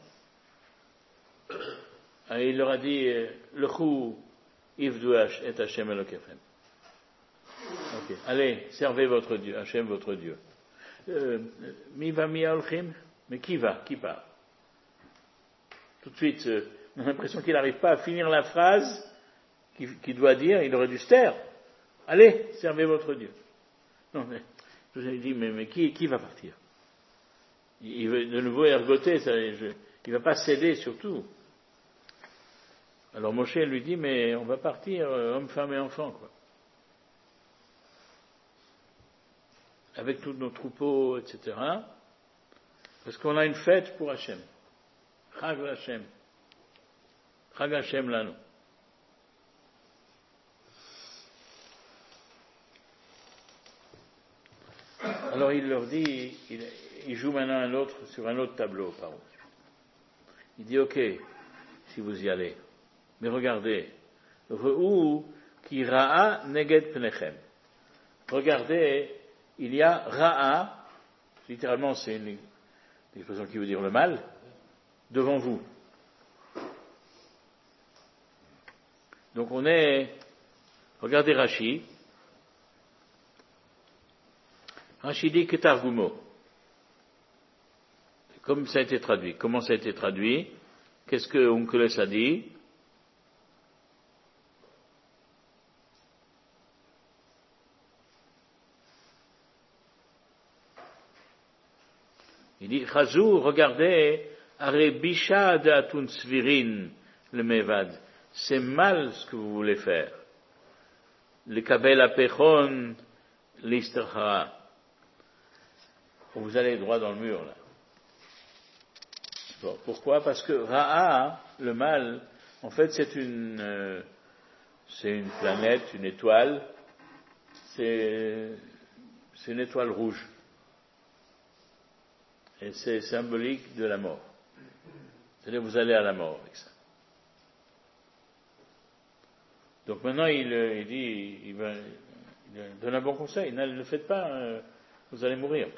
Speaker 1: et il leur a dit, Lechu ivdu et Hashem Elokechem. Ok, allez, servez votre Dieu, Hashem votre Dieu. Mi va mi alchim, mais qui va, qui part? Tout de suite, euh, on a l'impression qu'il n'arrive pas à finir la phrase qu'il, qu'il doit dire, il aurait dû se taire. Allez, servez votre Dieu. Non, mais, je vous ai dit, mais, mais qui, qui va partir? Il, il veut de nouveau ergoter, ça, je, il ne va pas céder surtout. Alors Moshe lui dit, mais on va partir, euh, homme, femme et enfant, quoi. Avec tous nos troupeaux, et cetera. Parce qu'on a une fête pour Hachem. Chag Hashem. Chag Hashem lanu. Alors il leur dit, il, il joue maintenant un autre, sur un autre tableau, pardon. Il dit, ok, si vous y allez, mais regardez, Re'u ki ra'a neged pnechem. Regardez, il y a ra'a, littéralement c'est une expression qui veut dire le mal, devant vous. Donc on est, regardez Rashi, Rashi dit que Targumo, comme ça a été traduit, comment ça a été traduit, qu'est-ce que Onkelos a dit? Il dit, Chazou, regardez, Arebisha de Atun Svirin, le Mevad. C'est mal ce que vous voulez faire. Le Kabel Apechon, l'Isterhara. Vous allez droit dans le mur, là. Bon, pourquoi? Parce que Ra'a, le mal, en fait, c'est une, euh, c'est une planète, une étoile. C'est, c'est une étoile rouge. Et c'est symbolique de la mort. C'est-à-dire vous allez à la mort avec ça. Donc maintenant il, il dit, il, va, il donne un bon conseil, ne le faites pas, euh, vous allez mourir.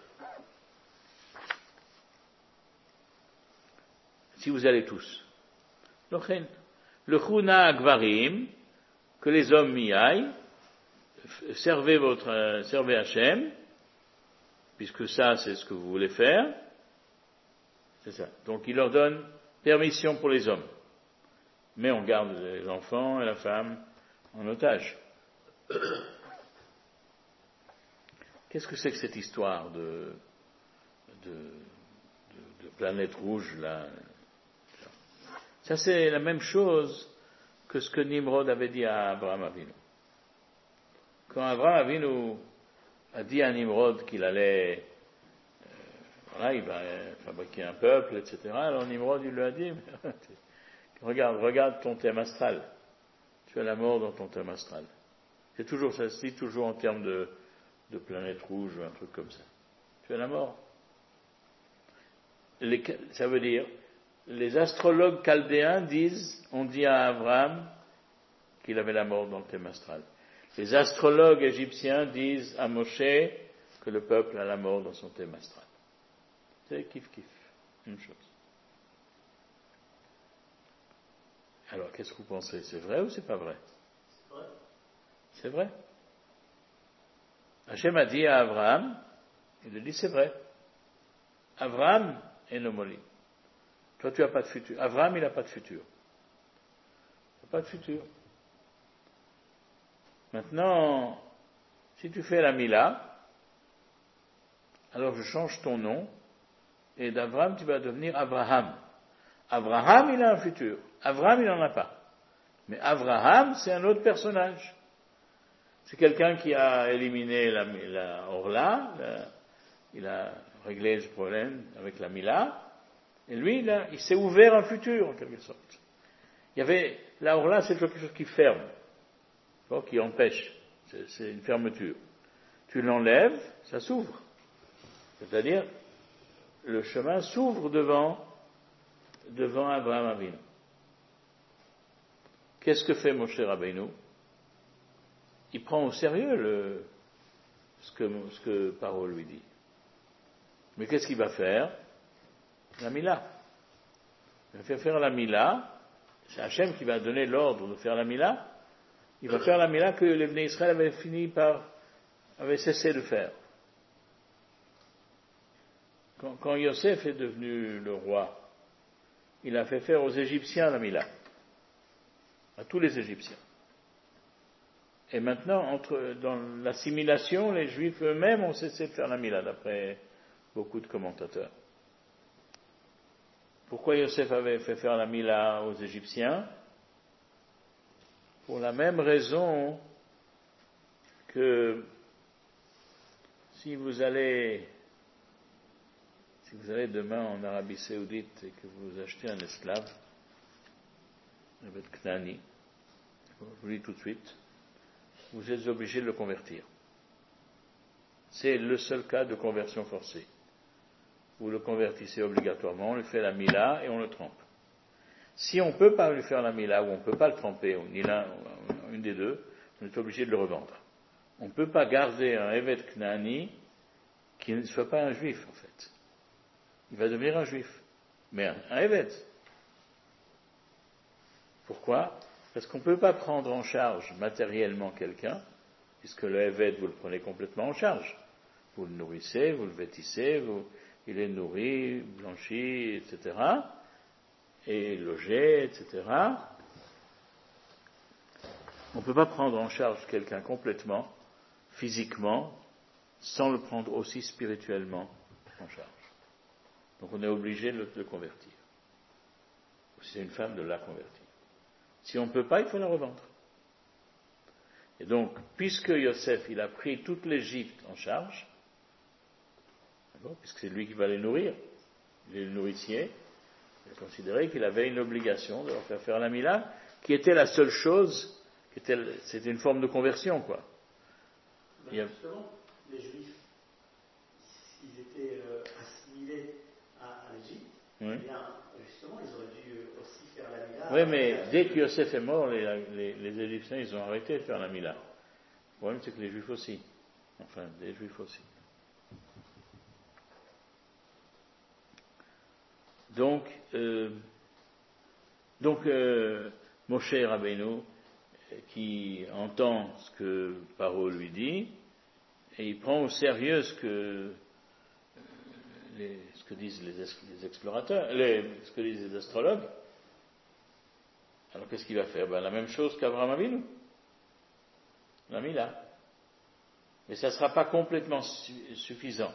Speaker 1: Si vous allez tous. Le chuna agvarim, que les hommes y aillent, servez votre, servez Hachem, puisque ça, c'est ce que vous voulez faire. C'est ça. Donc, il leur donne permission pour les hommes. Mais on garde les enfants et la femme en otage. Qu'est-ce que c'est que cette histoire de, de, de, de planète rouge, là? Ça, c'est la même chose que ce que Nimrod avait dit à Abraham Avinu. Quand Abraham Avinu a dit à Nimrod qu'il allait, euh, voilà, il va euh, fabriquer un peuple, et cetera. Alors Nimrod, il lui a dit, regarde, regarde ton thème astral. Tu as la mort dans ton thème astral. C'est toujours, ça se dit toujours en termes de, de planète rouge ou un truc comme ça. Tu as la mort. Les, ça veut dire, les astrologues chaldéens disent, on dit à Abraham qu'il avait la mort dans le thème astral. Les astrologues égyptiens disent à Moshe que le peuple a la mort dans son thème astral. C'est kiff kiff, une chose. Alors, qu'est-ce que vous pensez? C'est vrai ou c'est pas vrai?
Speaker 2: C'est vrai.
Speaker 1: C'est vrai. Hachem a dit à Abraham, il lui dit c'est vrai. Abraham est nomoli. Toi, tu n'as pas de futur. Abraham, il n'a pas de futur. Il n'a pas de futur. Maintenant, si tu fais la Mila, alors je change ton nom, et d'Abraham, tu vas devenir Abraham. Abraham, il a un futur. Abraham, il n'en a pas. Mais Abraham, c'est un autre personnage. C'est quelqu'un qui a éliminé la, la Orla, la, il a réglé ce problème avec la Mila, et lui, il, a, il s'est ouvert un futur, en quelque sorte. Il y avait, la Orla, c'est quelque chose qui ferme. Qui empêche, c'est, c'est une fermeture. Tu l'enlèves, ça s'ouvre. C'est-à-dire, le chemin s'ouvre devant, devant Abraham Avinu. qu'est-ce que fait Moshe Rabbeinu? Il prend au sérieux le, ce, que, ce que Paro lui dit. Mais qu'est-ce qu'il va faire? La Mila. Il va faire faire la Mila. C'est Hachem qui va donner l'ordre de faire la Mila. Il va faire la Mila que les Bnei Israël avaient fini par, avaient cessé de faire. Quand, quand Yosef est devenu le roi, il a fait faire aux Égyptiens la Mila. À tous les Égyptiens. Et maintenant, entre, dans l'assimilation, les Juifs eux-mêmes ont cessé de faire la Mila, d'après beaucoup de commentateurs. Pourquoi Yosef avait fait faire la Mila aux Égyptiens? Pour la même raison que si vous allez, si vous allez demain en Arabie Saoudite et que vous achetez un esclave, un Bet Knani, je vous le dis tout de suite, vous êtes obligé de le convertir. C'est le seul cas de conversion forcée. Vous le convertissez obligatoirement, on lui fait la Mila et on le trempe. Si on ne peut pas lui faire la Mila ou on ne peut pas le tremper, ni l'un, une des deux, on est obligé de le revendre. On ne peut pas garder un Evet Knani qui ne soit pas un juif, en fait. Il va devenir un juif, mais un, un Evet. Pourquoi? Parce qu'on ne peut pas prendre en charge matériellement quelqu'un, puisque le Evet, vous le prenez complètement en charge. Vous le nourrissez, vous le vêtissez, vous, il est nourri, blanchi, et cetera, et logé, et cetera. On ne peut pas prendre en charge quelqu'un complètement, physiquement, sans le prendre aussi spirituellement en charge. Donc on est obligé de le, de le convertir. Ou si c'est une femme, de la convertir. Si on ne peut pas, il faut la revendre. Et donc, puisque Yosef, il a pris toute l'Égypte en charge, puisque c'est lui qui va les nourrir, il est le nourricier, il a considéré qu'il avait une obligation de leur faire faire la Mila, qui était la seule chose, qui était, c'était une forme de conversion, quoi.
Speaker 2: Ben
Speaker 1: Il a...
Speaker 2: Justement, les Juifs, s'ils étaient euh, assimilés à, à l'Égypte, oui. Eh bien, justement, ils auraient dû aussi faire la Mila.
Speaker 1: Oui, mais dès que Yosef est mort, les, les, les Égyptiens, ils ont arrêté de faire la Mila. Le problème, c'est que les Juifs aussi. Enfin, les Juifs aussi. Donc, euh, donc euh, Moshe Rabbeinu, qui entend ce que Paro lui dit, et il prend au sérieux ce que, les, ce que disent les, les explorateurs, les, ce que disent les astrologues. Alors qu'est-ce qu'il va faire? Ben, la même chose qu'Abraham Avinu, la Mila. Mais ça ne sera pas complètement su- suffisant.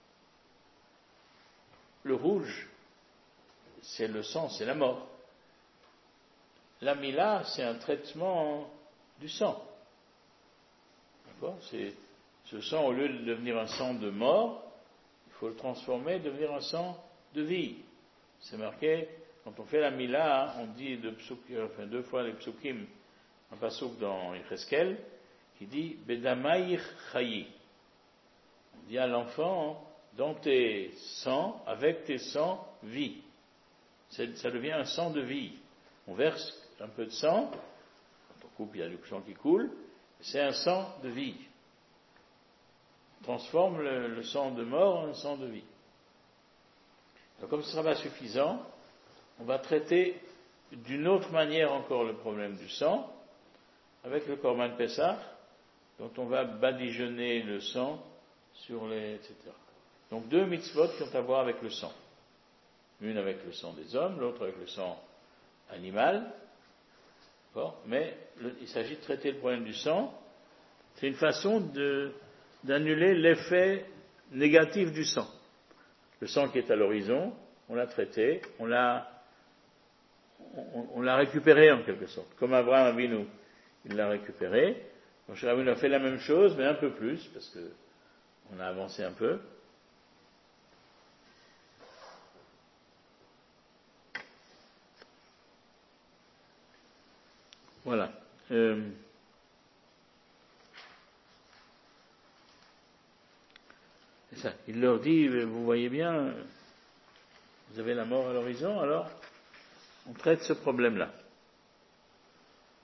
Speaker 1: Le rouge, c'est le sang, c'est la mort. La Mila, c'est un traitement du sang. D'accord? C'est, ce sang, au lieu de devenir un sang de mort, il faut le transformer, devenir un sang de vie. C'est marqué, quand on fait la Mila, on dit de psukim, enfin deux fois les psukim, un pasuk dans Yecheskel, qui dit Bedamaïr chayi. On dit à l'enfant, dans tes sangs, avec tes sangs, vie. C'est, ça devient un sang de vie. On verse un peu de sang, quand on coupe, il y a du sang qui coule, c'est un sang de vie. On transforme le, le sang de mort en un sang de vie. Donc, comme ce ne sera pas suffisant, on va traiter d'une autre manière encore le problème du sang, avec le Korban Pessah, dont on va badigeonner le sang sur les, et cetera. Donc deux mitzvot qui ont à voir avec le sang. Une avec le sang des hommes, l'autre avec le sang animal. Bon, mais le, il s'agit de traiter le problème du sang. C'est une façon de, d'annuler l'effet négatif du sang. Le sang qui est à l'horizon, on l'a traité, on l'a, on, on l'a récupéré en quelque sorte. Comme Abraham Avinu, il l'a récupéré. Moshe Rabbeinu a fait la même chose, mais un peu plus, parce que on a avancé un peu. Voilà. Euh, c'est ça. Il leur dit, vous voyez bien, vous avez la mort à l'horizon, alors on traite ce problème-là.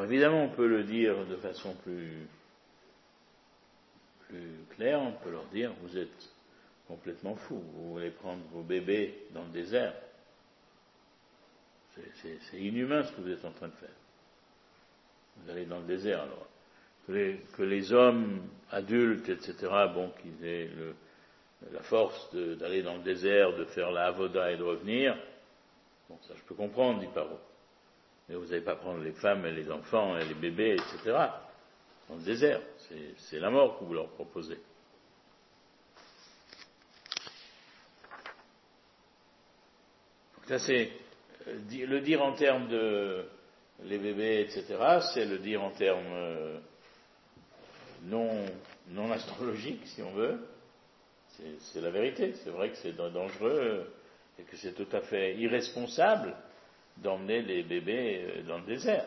Speaker 1: évidemment, on peut le dire de façon plus, plus claire, on peut leur dire, vous êtes complètement fous, vous voulez prendre vos bébés dans le désert. C'est, c'est, c'est inhumain ce que vous êtes en train de faire. Vous allez dans le désert alors. Que les, que les hommes adultes, et cetera, bon, qu'ils aient le, la force de, d'aller dans le désert, de faire la avoda et de revenir, bon, ça je peux comprendre, dit Paro. Mais vous n'allez pas prendre les femmes et les enfants et les bébés, et cetera, dans le désert. C'est, c'est la mort que vous leur proposez. Donc ça c'est, le dire en termes de les bébés, et cetera, c'est le dire en termes euh, non, non astrologiques, si on veut. C'est, c'est la vérité. C'est vrai que c'est dangereux et que c'est tout à fait irresponsable d'emmener les bébés dans le désert.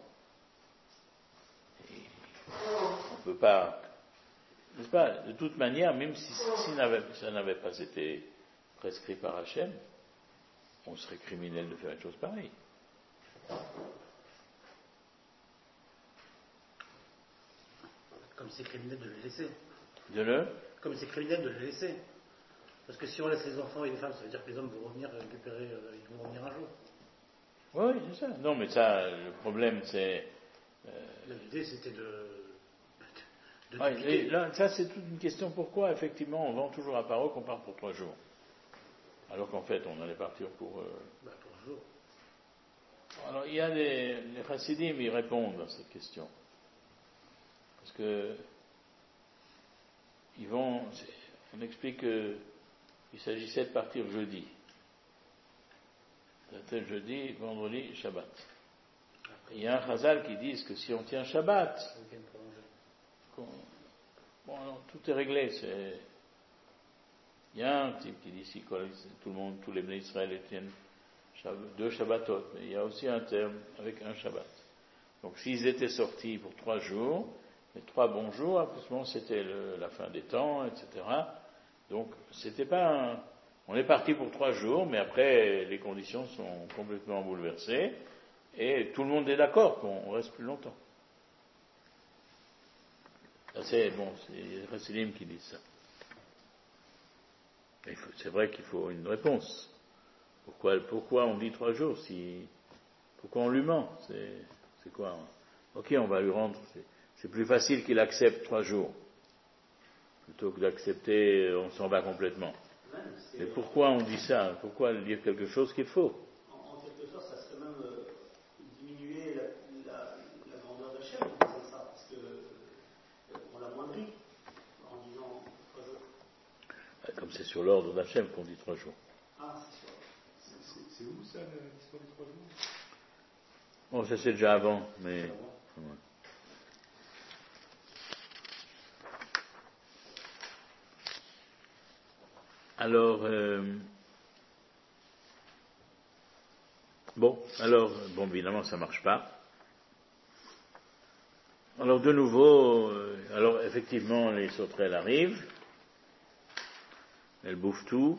Speaker 1: Et on ne peut pas, n'est-ce pas, de toute manière, même si, si n'avait, ça n'avait pas été prescrit par Hachem, on serait criminel de faire une chose pareille.
Speaker 2: Comme c'est criminel de les laisser.
Speaker 1: De le
Speaker 2: Comme c'est criminel de les laisser. Parce que si on laisse les enfants et les femmes, ça veut dire que les hommes vont revenir récupérer, euh, ils vont revenir un jour.
Speaker 1: Oui, c'est ça. Non, mais ça, le problème, c'est...
Speaker 2: Euh... L'idée, c'était de... de
Speaker 1: ouais, et là, ça, c'est toute une question. Pourquoi, effectivement, on vend toujours à Paro qu'on part pour trois jours, alors qu'en fait, on allait partir pour... Euh...
Speaker 2: Bah, pour un jour.
Speaker 1: Alors, il y a des... Les chassidim, ils répondent à cette question. Parce que... Ils vont... On explique qu'il s'agissait de partir jeudi. C'était jeudi, vendredi, Shabbat. Il y a un chazal qui dit que si on tient Shabbat, bon, alors, tout est réglé. C'est... Il y a un type qui dit si tout le monde, tous les Bnei Israël tiennent deux Shabbatot, mais il y a aussi un terme avec un Shabbat. Donc s'ils étaient sortis pour trois jours, les trois bons jours, apparemment c'était le, la fin des temps, et cetera. Donc c'était pas un... On est parti pour trois jours, mais après les conditions sont complètement bouleversées et tout le monde est d'accord qu'on reste plus longtemps. Ça, c'est bon, c'est les Chassidim qui disent ça. Il faut, c'est vrai qu'il faut une réponse. Pourquoi, pourquoi on dit trois jours si, pourquoi on lui ment? C'est, c'est quoi? Ok, on va lui rendre. C'est, c'est plus facile qu'il accepte trois jours plutôt que d'accepter on s'en va complètement. Mais pourquoi on dit ça? Pourquoi dire quelque chose qu'il faut?
Speaker 2: En, en quelque sorte, ça serait même euh, diminuer la, la, la grandeur d'Hachem en disant ça, parce que euh, on l'amoindrit en disant trois jours.
Speaker 1: Comme c'est sur l'ordre d'Hachem qu'on dit trois jours.
Speaker 2: Ah, c'est sûr.
Speaker 3: C'est, c'est, c'est où ça, l'histoire des trois jours?
Speaker 1: Bon, ça c'est déjà avant, mais... Ouais. Alors, euh, bon, alors, bon, évidemment, ça marche pas. Alors, de nouveau, euh, alors, effectivement, les sauterelles arrivent, elles bouffent tout,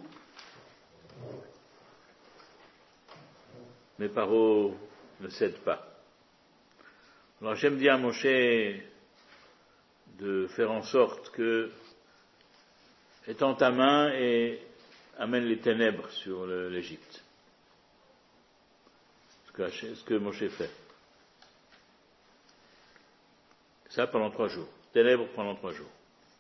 Speaker 1: mais Paro ne cède pas. Alors, j'aime dire à Moshe de faire en sorte que étends ta main et amène les ténèbres sur le, l'Égypte. Ce que, ce que Moshe fait. Ça pendant trois jours. Ténèbres pendant trois jours.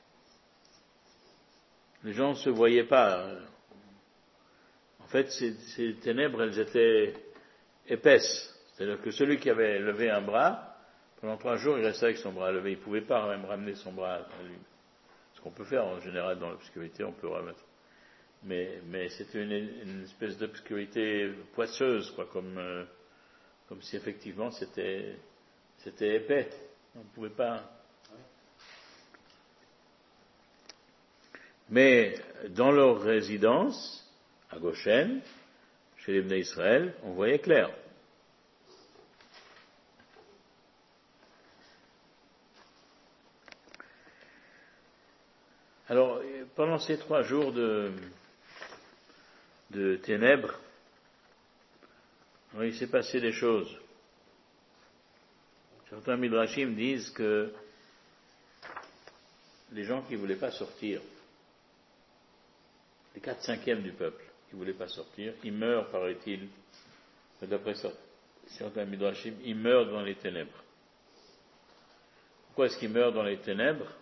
Speaker 1: Les gens ne se voyaient pas. En fait, ces, ces ténèbres, elles étaient épaisses. C'est-à-dire que celui qui avait levé un bras, pendant trois jours, il restait avec son bras levé. Il ne pouvait pas même ramener son bras à lui. Ce qu'on peut faire en général dans l'obscurité, on peut remettre. Mais, mais c'était une, une espèce d'obscurité poisseuse, quoi, comme, euh, comme si effectivement c'était, c'était épais. On ne pouvait pas. Mais dans leur résidence, à Goshen, chez les Bnei Israël, on voyait clair. Alors, pendant ces trois jours de, de ténèbres, il s'est passé des choses. Certains midrashim disent que les gens qui ne voulaient pas sortir, les quatre cinquièmes du peuple qui ne voulaient pas sortir, ils meurent, paraît-il, d'après ça, certains midrashim, ils meurent dans les ténèbres. Pourquoi est-ce qu'ils meurent dans les ténèbres?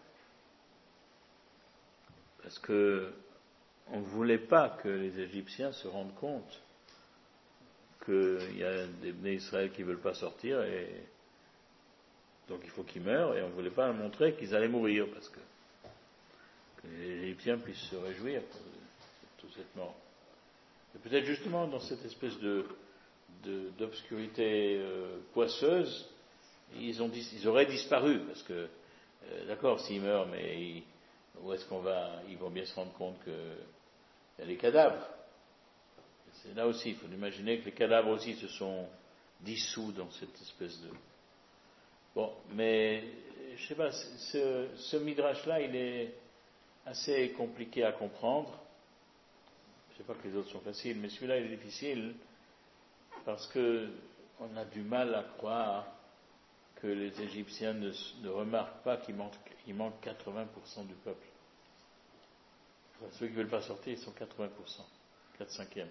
Speaker 1: Parce que on ne voulait pas que les Égyptiens se rendent compte qu'il y a des Bnei Israël qui ne veulent pas sortir, et donc il faut qu'ils meurent, et on ne voulait pas montrer qu'ils allaient mourir, parce que, que les Égyptiens puissent se réjouir de toute cette mort. Et peut-être justement dans cette espèce de, de, d'obscurité euh, poisseuse, ils, ont, ils auraient disparu, parce que, euh, d'accord, s'ils meurent, mais ils, où est-ce qu'on va? Ils vont bien se rendre compte qu'il y a les cadavres. C'est là aussi, il faut imaginer que les cadavres aussi se sont dissous dans cette espèce de... Bon, mais, je sais pas, ce, ce midrash-là, il est assez compliqué à comprendre. Je ne sais pas que les autres sont faciles, mais celui-là, il est difficile, parce que on a du mal à croire que les Égyptiens ne, ne remarquent pas qu'il manque, il manque quatre-vingts pour cent du peuple. Enfin, ceux qui ne veulent pas sortir, ils sont quatre-vingts pour cent, quatre cinquièmes.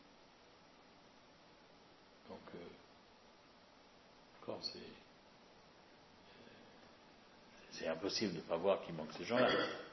Speaker 1: Donc, euh, encore, c'est, c'est impossible de ne pas voir qu'il manque ces gens-là.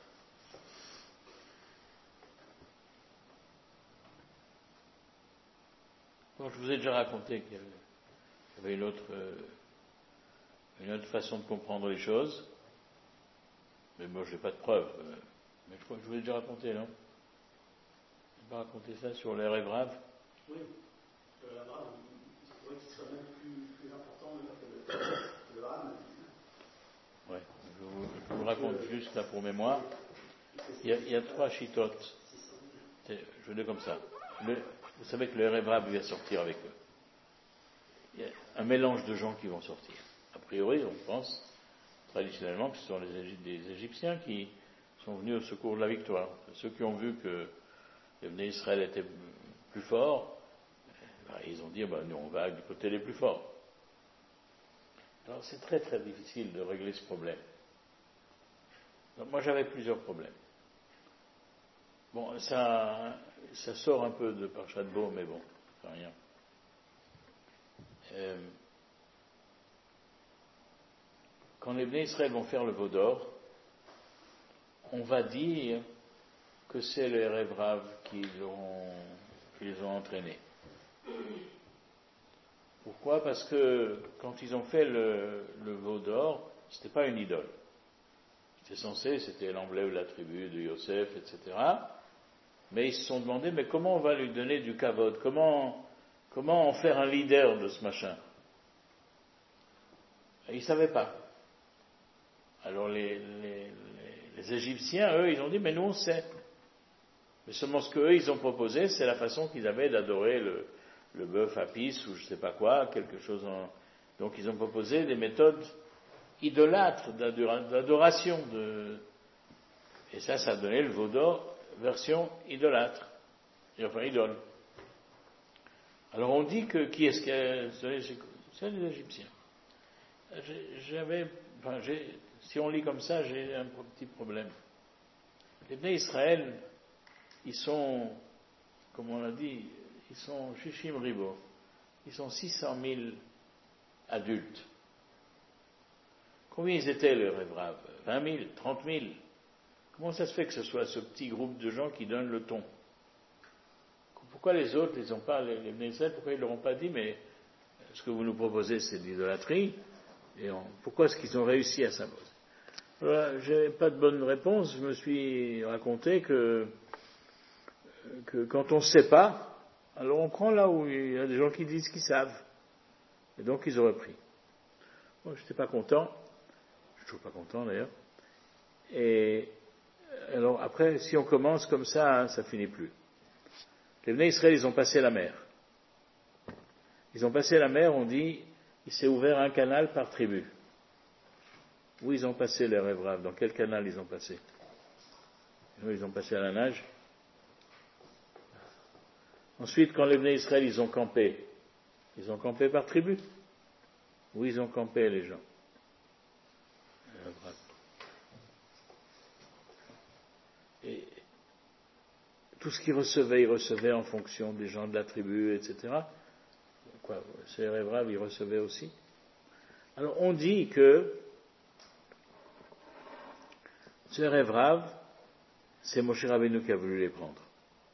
Speaker 1: Bon, je vous ai déjà raconté qu'il y avait, qu'il y avait une autre, euh, une autre façon de comprendre les choses, mais moi, je n'ai pas de preuves. Euh, mais je crois que je vous ai déjà raconté, non? Je n'ai pas raconté ça sur l'air et brave?
Speaker 2: Oui, sur l'air brave, il faudrait qu'il soit même plus, plus important que le, que le âme.
Speaker 1: Oui, je vous, je vous raconte juste là pour mémoire. Il y a, il y a trois chitotes. Je veux dire comme ça. Le, vous savez que le l'air et brave va sortir avec eux. Il y a un mélange de gens qui vont sortir. A priori, on pense traditionnellement que ce sont les, les Égyptiens qui sont venus au secours de la victoire. Ceux qui ont vu que les Bnei Israël étaient plus forts, ben, ils ont dit, ben, nous on va du côté des plus forts. Alors c'est très très difficile de régler ce problème. Donc, moi j'avais plusieurs problèmes. Bon, ça, ça sort un peu de Parchat Bo, mais bon, c'est rien. Euh, quand les Bnei Israël vont faire le veau d'or, on va dire que c'est les Erev Rav qui, qui les ont entraînés. Pourquoi? Parce que quand ils ont fait le, le veau d'or, c'était pas une idole. C'était censé, c'était l'emblème de la tribu de Yosef, et cetera. Mais ils se sont demandé, mais comment on va lui donner du kavod? Comment, comment en faire un leader de ce machin? Et ils ne savaient pas. Alors les, les, les, les Égyptiens, eux, ils ont dit, mais nous on sait. Mais seulement ce qu'eux, ils ont proposé, c'est la façon qu'ils avaient d'adorer le, le bœuf à pisse ou je ne sais pas quoi, quelque chose en... Donc ils ont proposé des méthodes idolâtres d'adoration. De... Et ça, ça a donné le veau d'or version idolâtre. Et enfin, idole. Alors on dit que qui est-ce que c'est les Égyptiens. J'avais, enfin, j'ai, si on lit comme ça, j'ai un petit problème. Les Bnei Israël, ils sont, comme on l'a dit, ils sont Shishim Ribo. Ils sont six cent mille adultes. Combien ils étaient les Révraves? vingt mille, trente mille. Comment ça se fait que ce soit ce petit groupe de gens qui donnent le ton? Pourquoi les autres, ils ont pas, les, les Bnei Israël, pourquoi ils ne leur ont pas dit, mais ce que vous nous proposez, c'est de l'idolâtrie, et on, pourquoi est-ce qu'ils ont réussi à s'imposer? Voilà, je n'ai pas de bonne réponse, je me suis raconté que, que quand on ne sait pas, alors on prend là où il y a des gens qui disent qu'ils savent, et donc ils auraient pris. Moi, je n'étais pas content, je ne suis toujours pas content d'ailleurs, et alors après, si on commence comme ça, hein, ça finit plus. Les Bnei Israël, ils ont passé la mer. Ils ont passé la mer, on dit, il s'est ouvert un canal par tribu. Où ils ont passé les Erev Rav? Dans quel canal ils ont passé? Ils ont passé à la nage. Ensuite, quand les Bnei Israël, ils ont campé, ils ont campé par tribu. Où ils ont campé les gens? tout ce qu'ils recevaient, ils recevaient en fonction des gens de la tribu, et cetera. Quoi, ces Erev Rav, ils recevaient aussi. Alors on dit que ce Erev Rav, c'est Moshe Rabbeinu qui a voulu les prendre.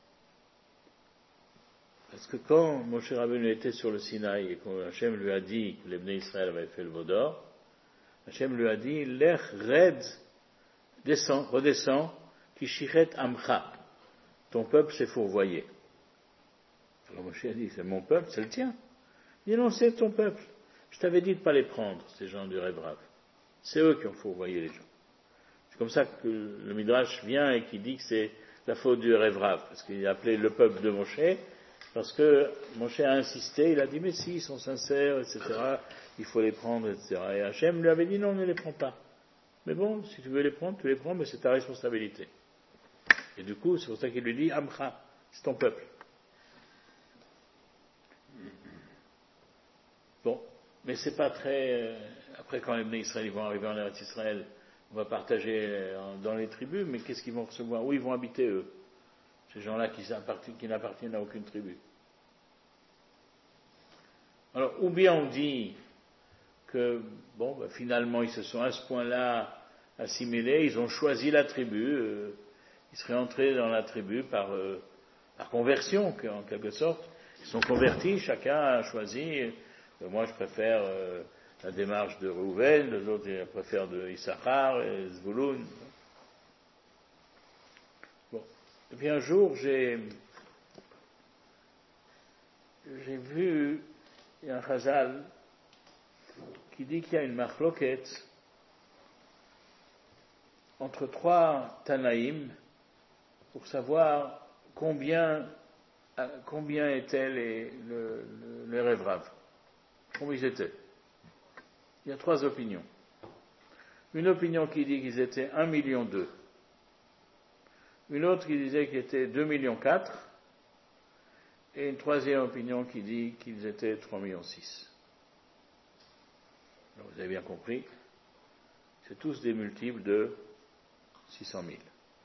Speaker 1: Parce que quand Moshe Rabbeinu était sur le Sinaï et quand Hachem lui a dit que les Bnei Israël avaient fait le veau d'or, Hachem lui a dit, Lech red, descends, redescends, Kishichet Amcha. Ton peuple s'est fourvoyé. Alors Moshe a dit, c'est mon peuple, c'est le tien. Il dit, non, c'est ton peuple. Je t'avais dit de ne pas les prendre, ces gens du Erev Rav. C'est eux qui ont fourvoyé les gens. C'est comme ça que le Midrash vient et qui dit que c'est la faute du Erev Rav, parce qu'il a appelé le peuple de Moshe, parce que Moshe a insisté, il a dit, mais si, ils sont sincères, et cetera, il faut les prendre, et cetera. Et Hachem lui avait dit, non, ne les prends pas. Mais bon, si tu veux les prendre, tu les prends, mais c'est ta responsabilité. Et du coup, c'est pour ça qu'il lui dit, Amcha, c'est ton peuple. Bon, mais c'est pas très... Euh, après, quand les Bnei Israël vont arriver en Eretz Israël, on va partager euh, dans les tribus, mais qu'est-ce qu'ils vont recevoir? Où ils vont habiter, eux? Ces gens-là qui, qui n'appartiennent à aucune tribu. Alors, ou bien on dit que, bon, ben, finalement, ils se sont à ce point-là assimilés, ils ont choisi la tribu, euh, ils seraient entrés dans la tribu par, euh, par conversion, en quelque sorte. Ils sont convertis, chacun a choisi, euh, moi je préfère euh, la démarche de Reuven, les autres ils préfèrent de Issachar et Zvouloun. Bon. Et puis un jour, j'ai, j'ai vu, il y a un chazal qui dit qu'il y a une machloket entre trois Tanaïm pour savoir combien, combien étaient les, le, le, les Erev Rav. Combien ils étaient. Il y a trois opinions. Une opinion qui dit qu'ils étaient un million deux. Une autre qui disait qu'ils étaient deux millions quatre. Et une troisième opinion qui dit qu'ils étaient trois millions six. Alors vous avez bien compris, c'est tous des multiples de six cent mille.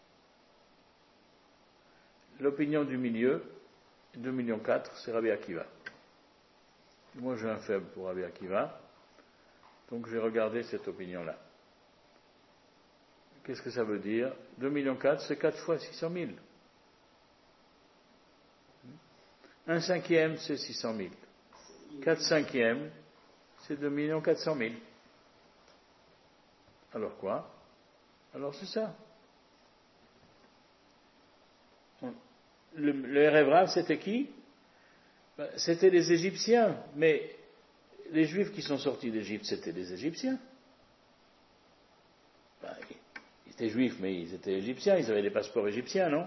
Speaker 1: L'opinion du milieu, deux millions quatre, c'est Rabbi Akiva. Moi j'ai un faible pour Rabbi Akiva, donc j'ai regardé cette opinion-là. Qu'est-ce que ça veut dire? deux millions quatre, c'est quatre fois six cent mille. Un cinquième, c'est six cent mille. Quatre cinquièmes, c'est deux millions quatre cent mille. Alors quoi? Alors c'est ça. Le, le Erev Rav, c'était qui? Ben, c'était les Égyptiens, mais les Juifs qui sont sortis d'Égypte, c'était des Égyptiens. Ben, ils étaient Juifs, mais ils étaient Égyptiens, ils avaient des passeports égyptiens, non?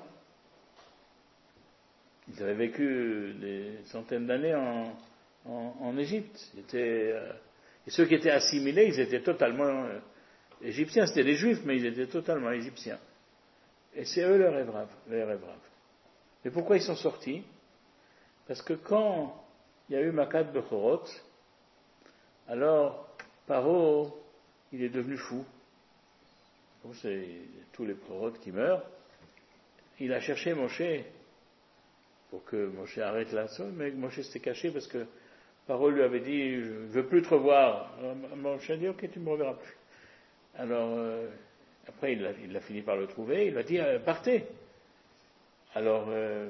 Speaker 1: Ils avaient vécu des centaines d'années en, en, en Égypte. Étaient, euh, et ceux qui étaient assimilés, ils étaient totalement euh, égyptiens. C'était des Juifs, mais ils étaient totalement égyptiens. Et c'est eux les Erev Rav, les Erev Rav. Mais pourquoi ils sont sortis? Parce que quand il y a eu Makat Bechorot, alors Paro, il est devenu fou. Comme c'est tous les Bechorot qui meurent, il a cherché Moshe pour que Moshe arrête la sauce, mais Moshe s'était caché parce que Paro lui avait dit, je ne veux plus te revoir. Alors, Moshe a dit, ok, tu ne me reverras plus. Alors, euh, après, il a, il a fini par le trouver, il lui a dit, euh, partez. Alors, euh,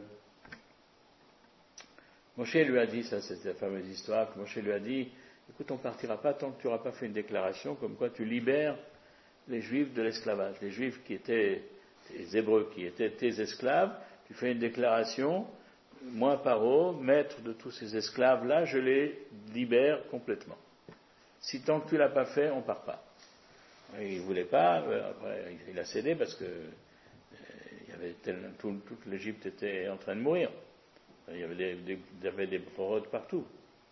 Speaker 1: Moshe lui a dit, ça c'était la fameuse histoire, que Moshe lui a dit, écoute, on ne partira pas tant que tu n'auras pas fait une déclaration comme quoi tu libères les Juifs de l'esclavage. Les Juifs qui étaient, les Hébreux qui étaient tes esclaves, tu fais une déclaration, moi, Paro, maître de tous ces esclaves-là, je les libère complètement. Si tant que tu ne l'as pas fait, on ne part pas. Et il ne voulait pas, après il a cédé parce que il y avait tel, tout, toute l'Égypte était en train de mourir. Il y avait des, des, il y avait des fraudes partout.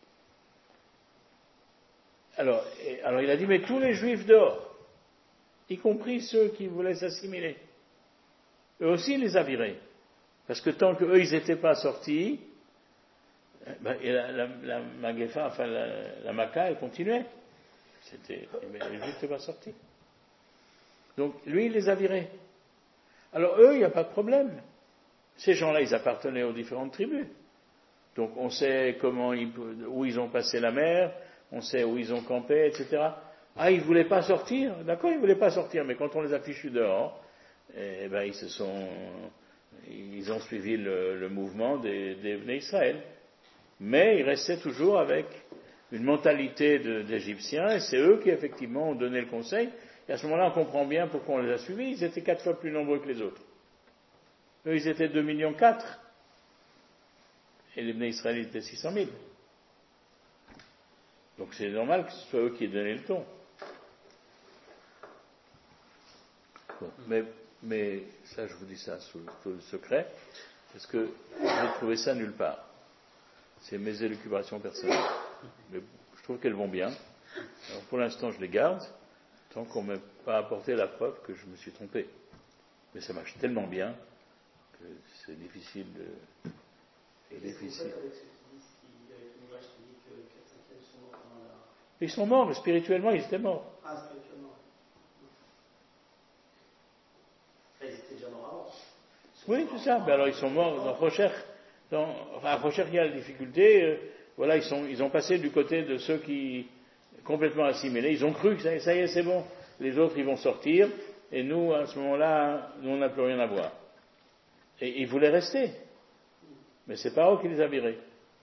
Speaker 1: Alors, et, alors il a dit, mais tous les Juifs dehors, y compris ceux qui voulaient s'assimiler, eux aussi il les a virés. Parce que tant qu'eux ils n'étaient pas sortis, ben, et la, la, la Magéfa, enfin la, la Maca, elle continuait. C'était, mais les Juifs n'étaient pas sortis. Donc lui il les a virés. Alors eux, il n'y a pas de problème. Ces gens-là, ils appartenaient aux différentes tribus. Donc on sait comment ils, où ils ont passé la mer, on sait où ils ont campé, et cetera. Ah, ils ne voulaient pas sortir, d'accord, ils ne voulaient pas sortir, mais quand on les a fichus dehors, eh ben, ils se sont, ils ont suivi le, le mouvement des, des Bnei Israël. Mais ils restaient toujours avec une mentalité de, d'Égyptiens, et c'est eux qui effectivement ont donné le conseil. Et à ce moment-là, on comprend bien pourquoi on les a suivis. Ils étaient quatre fois plus nombreux que les autres. Eux, ils étaient deux millions quatre. Et les Bnei Israël étaient six cent mille. Donc c'est normal que ce soit eux qui aient donné le ton. Bon, mais, mais ça, je vous dis ça sous, sous le secret, parce que je n'ai trouvé ça nulle part. C'est mes élucubrations personnelles. Mais je trouve qu'elles vont bien. Alors pour l'instant, je les garde, tant qu'on ne m'a pas apporté la preuve que je me suis trompé. Mais ça marche tellement bien que c'est difficile de...
Speaker 2: Et qu'est-ce que vous faites avec ceux qui disent, qui, avec l'ouvrage qui dit que quatre cinquièmes sont morts pendant la...
Speaker 1: Ils sont morts, mais spirituellement, ils étaient morts.
Speaker 2: Ah, spirituellement. Enfin, ils étaient déjà morts avant.
Speaker 1: Oui, c'est ça. Mais alors, ils sont morts dans Rocher. Dans, enfin, à Rocher, il y a la difficulté. Euh, voilà, ils, sont, ils ont passé du côté de ceux qui, complètement assimilés, ils ont cru que ça, ça y est, c'est bon. Les autres, ils vont sortir. Et nous, à ce moment-là, nous, on n'a plus rien à voir. Et ils voulaient rester. Mais c'est Paro qui les a virés.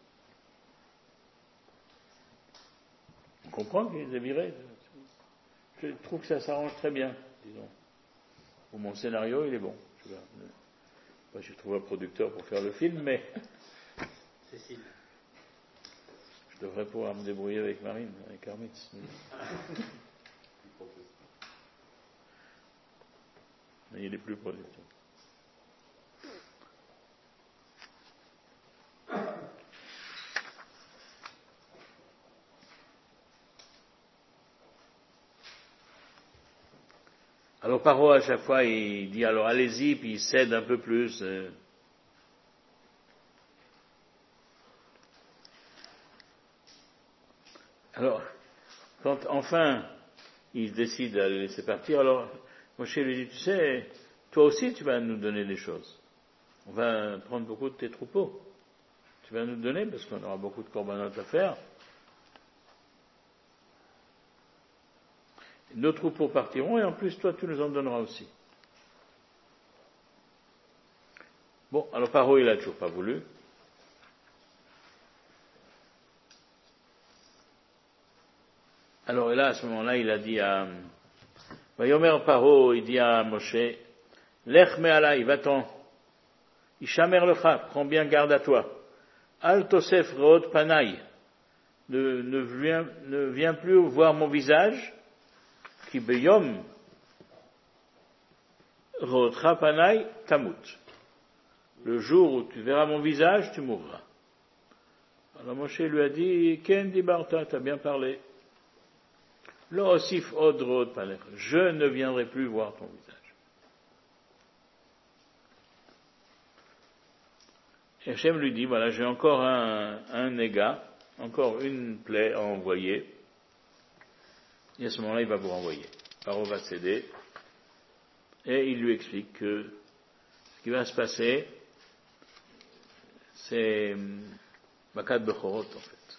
Speaker 1: On comprend qu'il les a virés. Je trouve que ça s'arrange très bien, disons. Ou mon scénario, il est bon. Je vais, moi, j'ai trouvé un producteur pour faire le film, mais
Speaker 2: Cécile.
Speaker 1: Je devrais pouvoir me débrouiller avec Marine, avec Armitz. Mais il est plus producteur. Alors Paro, à chaque fois, il dit alors allez-y, puis il cède un peu plus. Alors, quand enfin il décide de les laisser partir, alors Moshe lui dit, tu sais, toi aussi tu vas nous donner des choses. On va prendre beaucoup de tes troupeaux. Tu vas nous donner parce qu'on aura beaucoup de corbanotes à faire. Nos troupeaux partiront et en plus toi tu nous en donneras aussi. Bon, alors Paro il a toujours pas voulu. Alors là à ce moment-là il a dit à Vayomer Paro, il dit à Moshe, Lech me'alai, va-t'en, Ishamer lecha, prends bien garde à toi. Al tosef reot panai, ne, ne, viens, ne viens plus voir mon visage. Ki beyom reotcha panai tamut. Le jour où tu verras mon visage, tu mourras. Alors Moshe lui a dit, Ken dibarta, tu as bien parlé. Lo osif od reot panai, je ne viendrai plus voir ton visage. Et Hachem lui dit, voilà, j'ai encore un, un négat, encore une plaie à envoyer. Et à ce moment-là, il va vous renvoyer. Paro va céder. Et il lui explique que ce qui va se passer, c'est Makat Bechorot, en fait.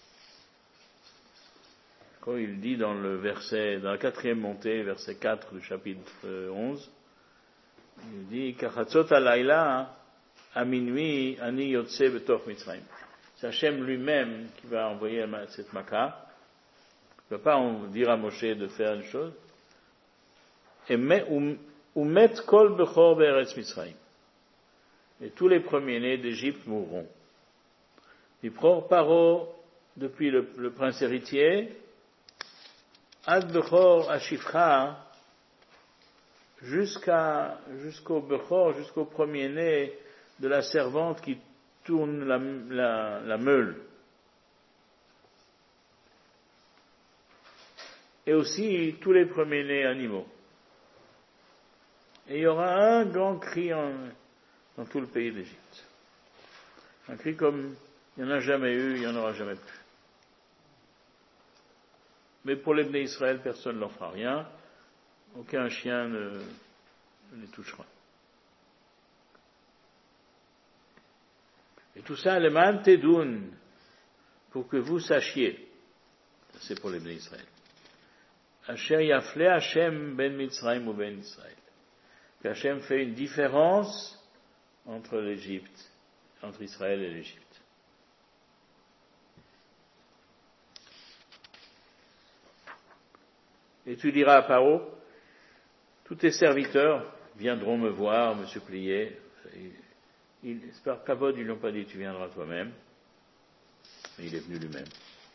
Speaker 1: Quand il dit dans le verset, dans la quatrième montée, verset quatre du chapitre onze, il dit, Kachatzot alayla, à minuit, ani yotse betoch Mitzrayim. C'est Hachem lui-même qui va envoyer cette Makat. Il ne va pas dire à Moshe de faire une chose. Et met kol bechor be'eretz Mitzrayim. Et tous les premiers-nés d'Égypte mourront. Il prend Paro depuis le, le prince héritier, ad bechor ashifcha, jusqu'à, jusqu'au bechor, jusqu'au premier-né de la servante qui tourne la, la, la meule. Et aussi tous les premiers-nés animaux. Et il y aura un grand cri en, dans tout le pays d'Égypte. Un cri comme il n'y en a jamais eu, il n'y en aura jamais plus. Mais pour les Bnei Israël, personne ne leur fera rien. Aucun chien ne, ne les touchera. Et tout ça, le man tedun, pour que vous sachiez, c'est pour les Bnei Israël. Asher yafle Hashem ben Mitzrayim ou ben Israël. Que Hashem fait une différence entre l'Égypte, entre Israël et l'Égypte. Et tu diras à Paro, tous tes serviteurs viendront me voir, me supplier. Il, par Kavod, ils n'ont pas dit tu viendras toi-même. Mais il est venu lui-même.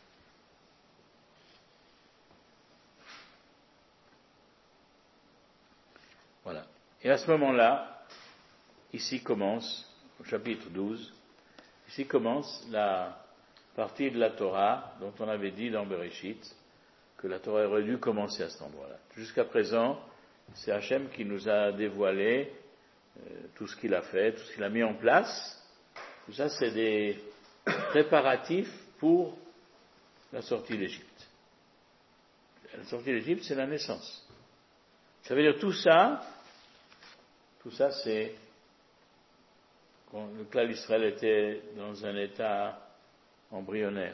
Speaker 1: Voilà. Et à ce moment-là, ici commence, au chapitre douze, ici commence la partie de la Torah dont on avait dit dans Bereshit que la Torah aurait dû commencer à cet endroit-là. Jusqu'à présent, c'est Hachem qui nous a dévoilé euh, tout ce qu'il a fait, tout ce qu'il a mis en place. Tout ça, c'est des préparatifs pour la sortie d'Égypte. La sortie d'Égypte, c'est la naissance. Ça veut dire tout ça, tout ça, c'est quand le clan d'Israël était dans un état embryonnaire.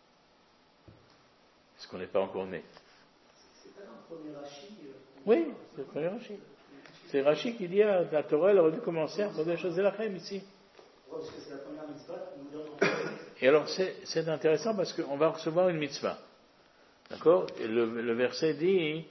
Speaker 1: Parce qu'on n'est pas encore né.
Speaker 2: C'est pas dans le premier Rashi.
Speaker 1: Oui, c'est le premier Rashi. C'est Rashi qui dit à la Torah, elle aurait dû commencer à faire des choses de la Chem ici.
Speaker 2: Parce que c'est la première mitzvah qui nous donne.
Speaker 1: Et alors, c'est, c'est intéressant parce qu'on va recevoir une mitzvah. D'accord? Et le, le verset dit,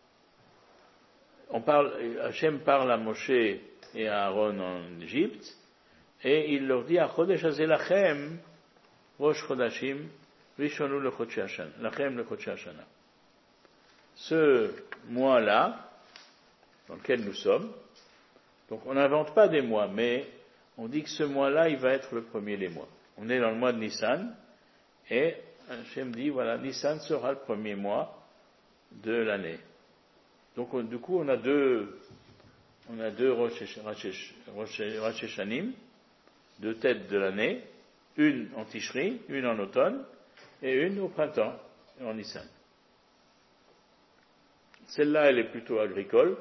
Speaker 1: on parle, Hachem parle à Moshe et à Aaron en Égypte, et il leur dit, à Chodesh Hazeh Lachem, Rosh Chodashim, Rishonu le Chodshei Hashana, Lachem le Chodshei Hashana. Ce mois-là, dans lequel nous sommes, donc on n'invente pas des mois, mais on dit que ce mois-là, il va être le premier des mois. On est dans le mois de Nissan, et Hachem dit, voilà, Nissan sera le premier mois de l'année. Donc on, du coup, on a deux, on a deux Rosh Hashanim, deux têtes de l'année, une en Tishri, une en automne, et une au printemps, en Nissan. Celle-là, elle est plutôt agricole,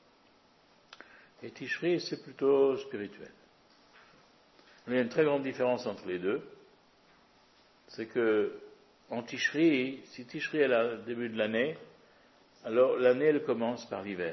Speaker 1: et Tishri, c'est plutôt spirituel. Il y a une très grande différence entre les deux, c'est que en Tishri, si Tishri est le début de l'année, alors l'année elle commence par l'hiver,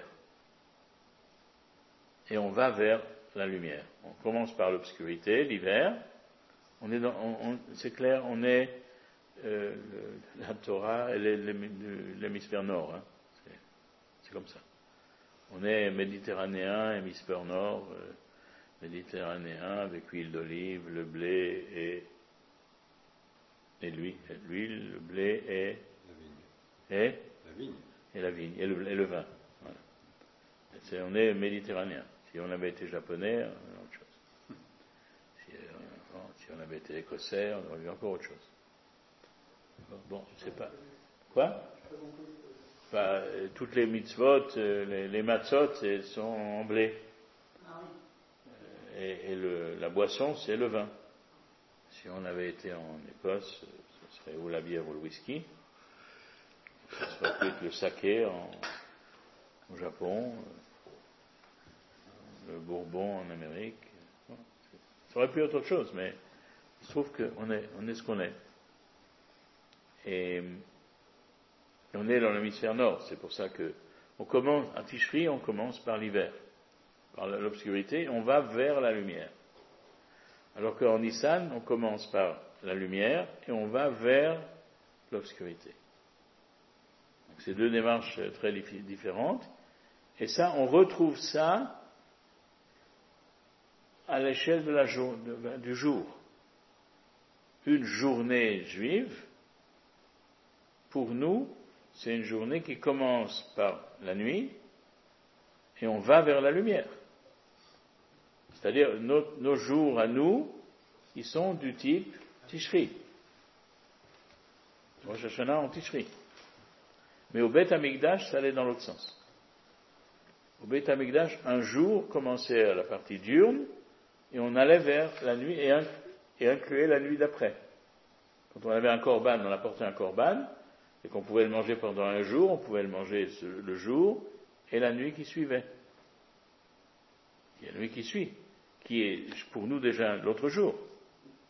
Speaker 1: et on va vers la lumière. On commence par l'obscurité, l'hiver. On est dans, on, on, c'est clair, on est euh, le, la Torah, elle est l'hémisphère nord. Hein. C'est, c'est comme ça. On est méditerranéen, hémisphère nord. Euh, méditerranéen avec huile d'olive, le blé et, et l'huile, l'huile, le blé et
Speaker 3: la vigne.
Speaker 1: Et,
Speaker 3: la vigne.
Speaker 1: et la vigne et le, et le vin. Voilà. C'est, on est méditerranéen. Si on avait été japonais, on aurait autre chose. Si, euh, si on avait été écossais, on aurait eu encore autre chose. Bon, je sais pas. Quoi? Bah, toutes les mitzvot, les, les matzot, elles sont en blé. Et, et le, la boisson, c'est le vin. Si on avait été en Écosse, ce serait ou la bière ou le whisky. Ce serait peut-être le saké en, au Japon, le bourbon en Amérique. Ça aurait pu être autre chose, mais il se trouve qu'on est, on est ce qu'on est. Et, et on est dans l'hémisphère nord. C'est pour ça que on commence, à Tishri, on commence par l'hiver. Par l'obscurité, on va vers la lumière. Alors qu'en Nissan, on commence par la lumière et on va vers l'obscurité. Donc c'est deux démarches très différentes. Et ça, on retrouve ça à l'échelle de la jour, de, du jour. Une journée juive, pour nous, c'est une journée qui commence par la nuit et on va vers la lumière. C'est-à-dire, nos, nos jours à nous, ils sont du type Tishri. Rosh Hashanah en Tishri. Mais au Beth Amikdash, ça allait dans l'autre sens. Au Beth Amikdash, un jour commençait à la partie diurne, et on allait vers la nuit, et, inc- et incluait la nuit d'après. Quand on avait un korban, on apportait un korban, et qu'on pouvait le manger pendant un jour, on pouvait le manger ce, le jour, et la nuit qui suivait. Il y a la nuit qui suit, qui est pour nous déjà l'autre jour.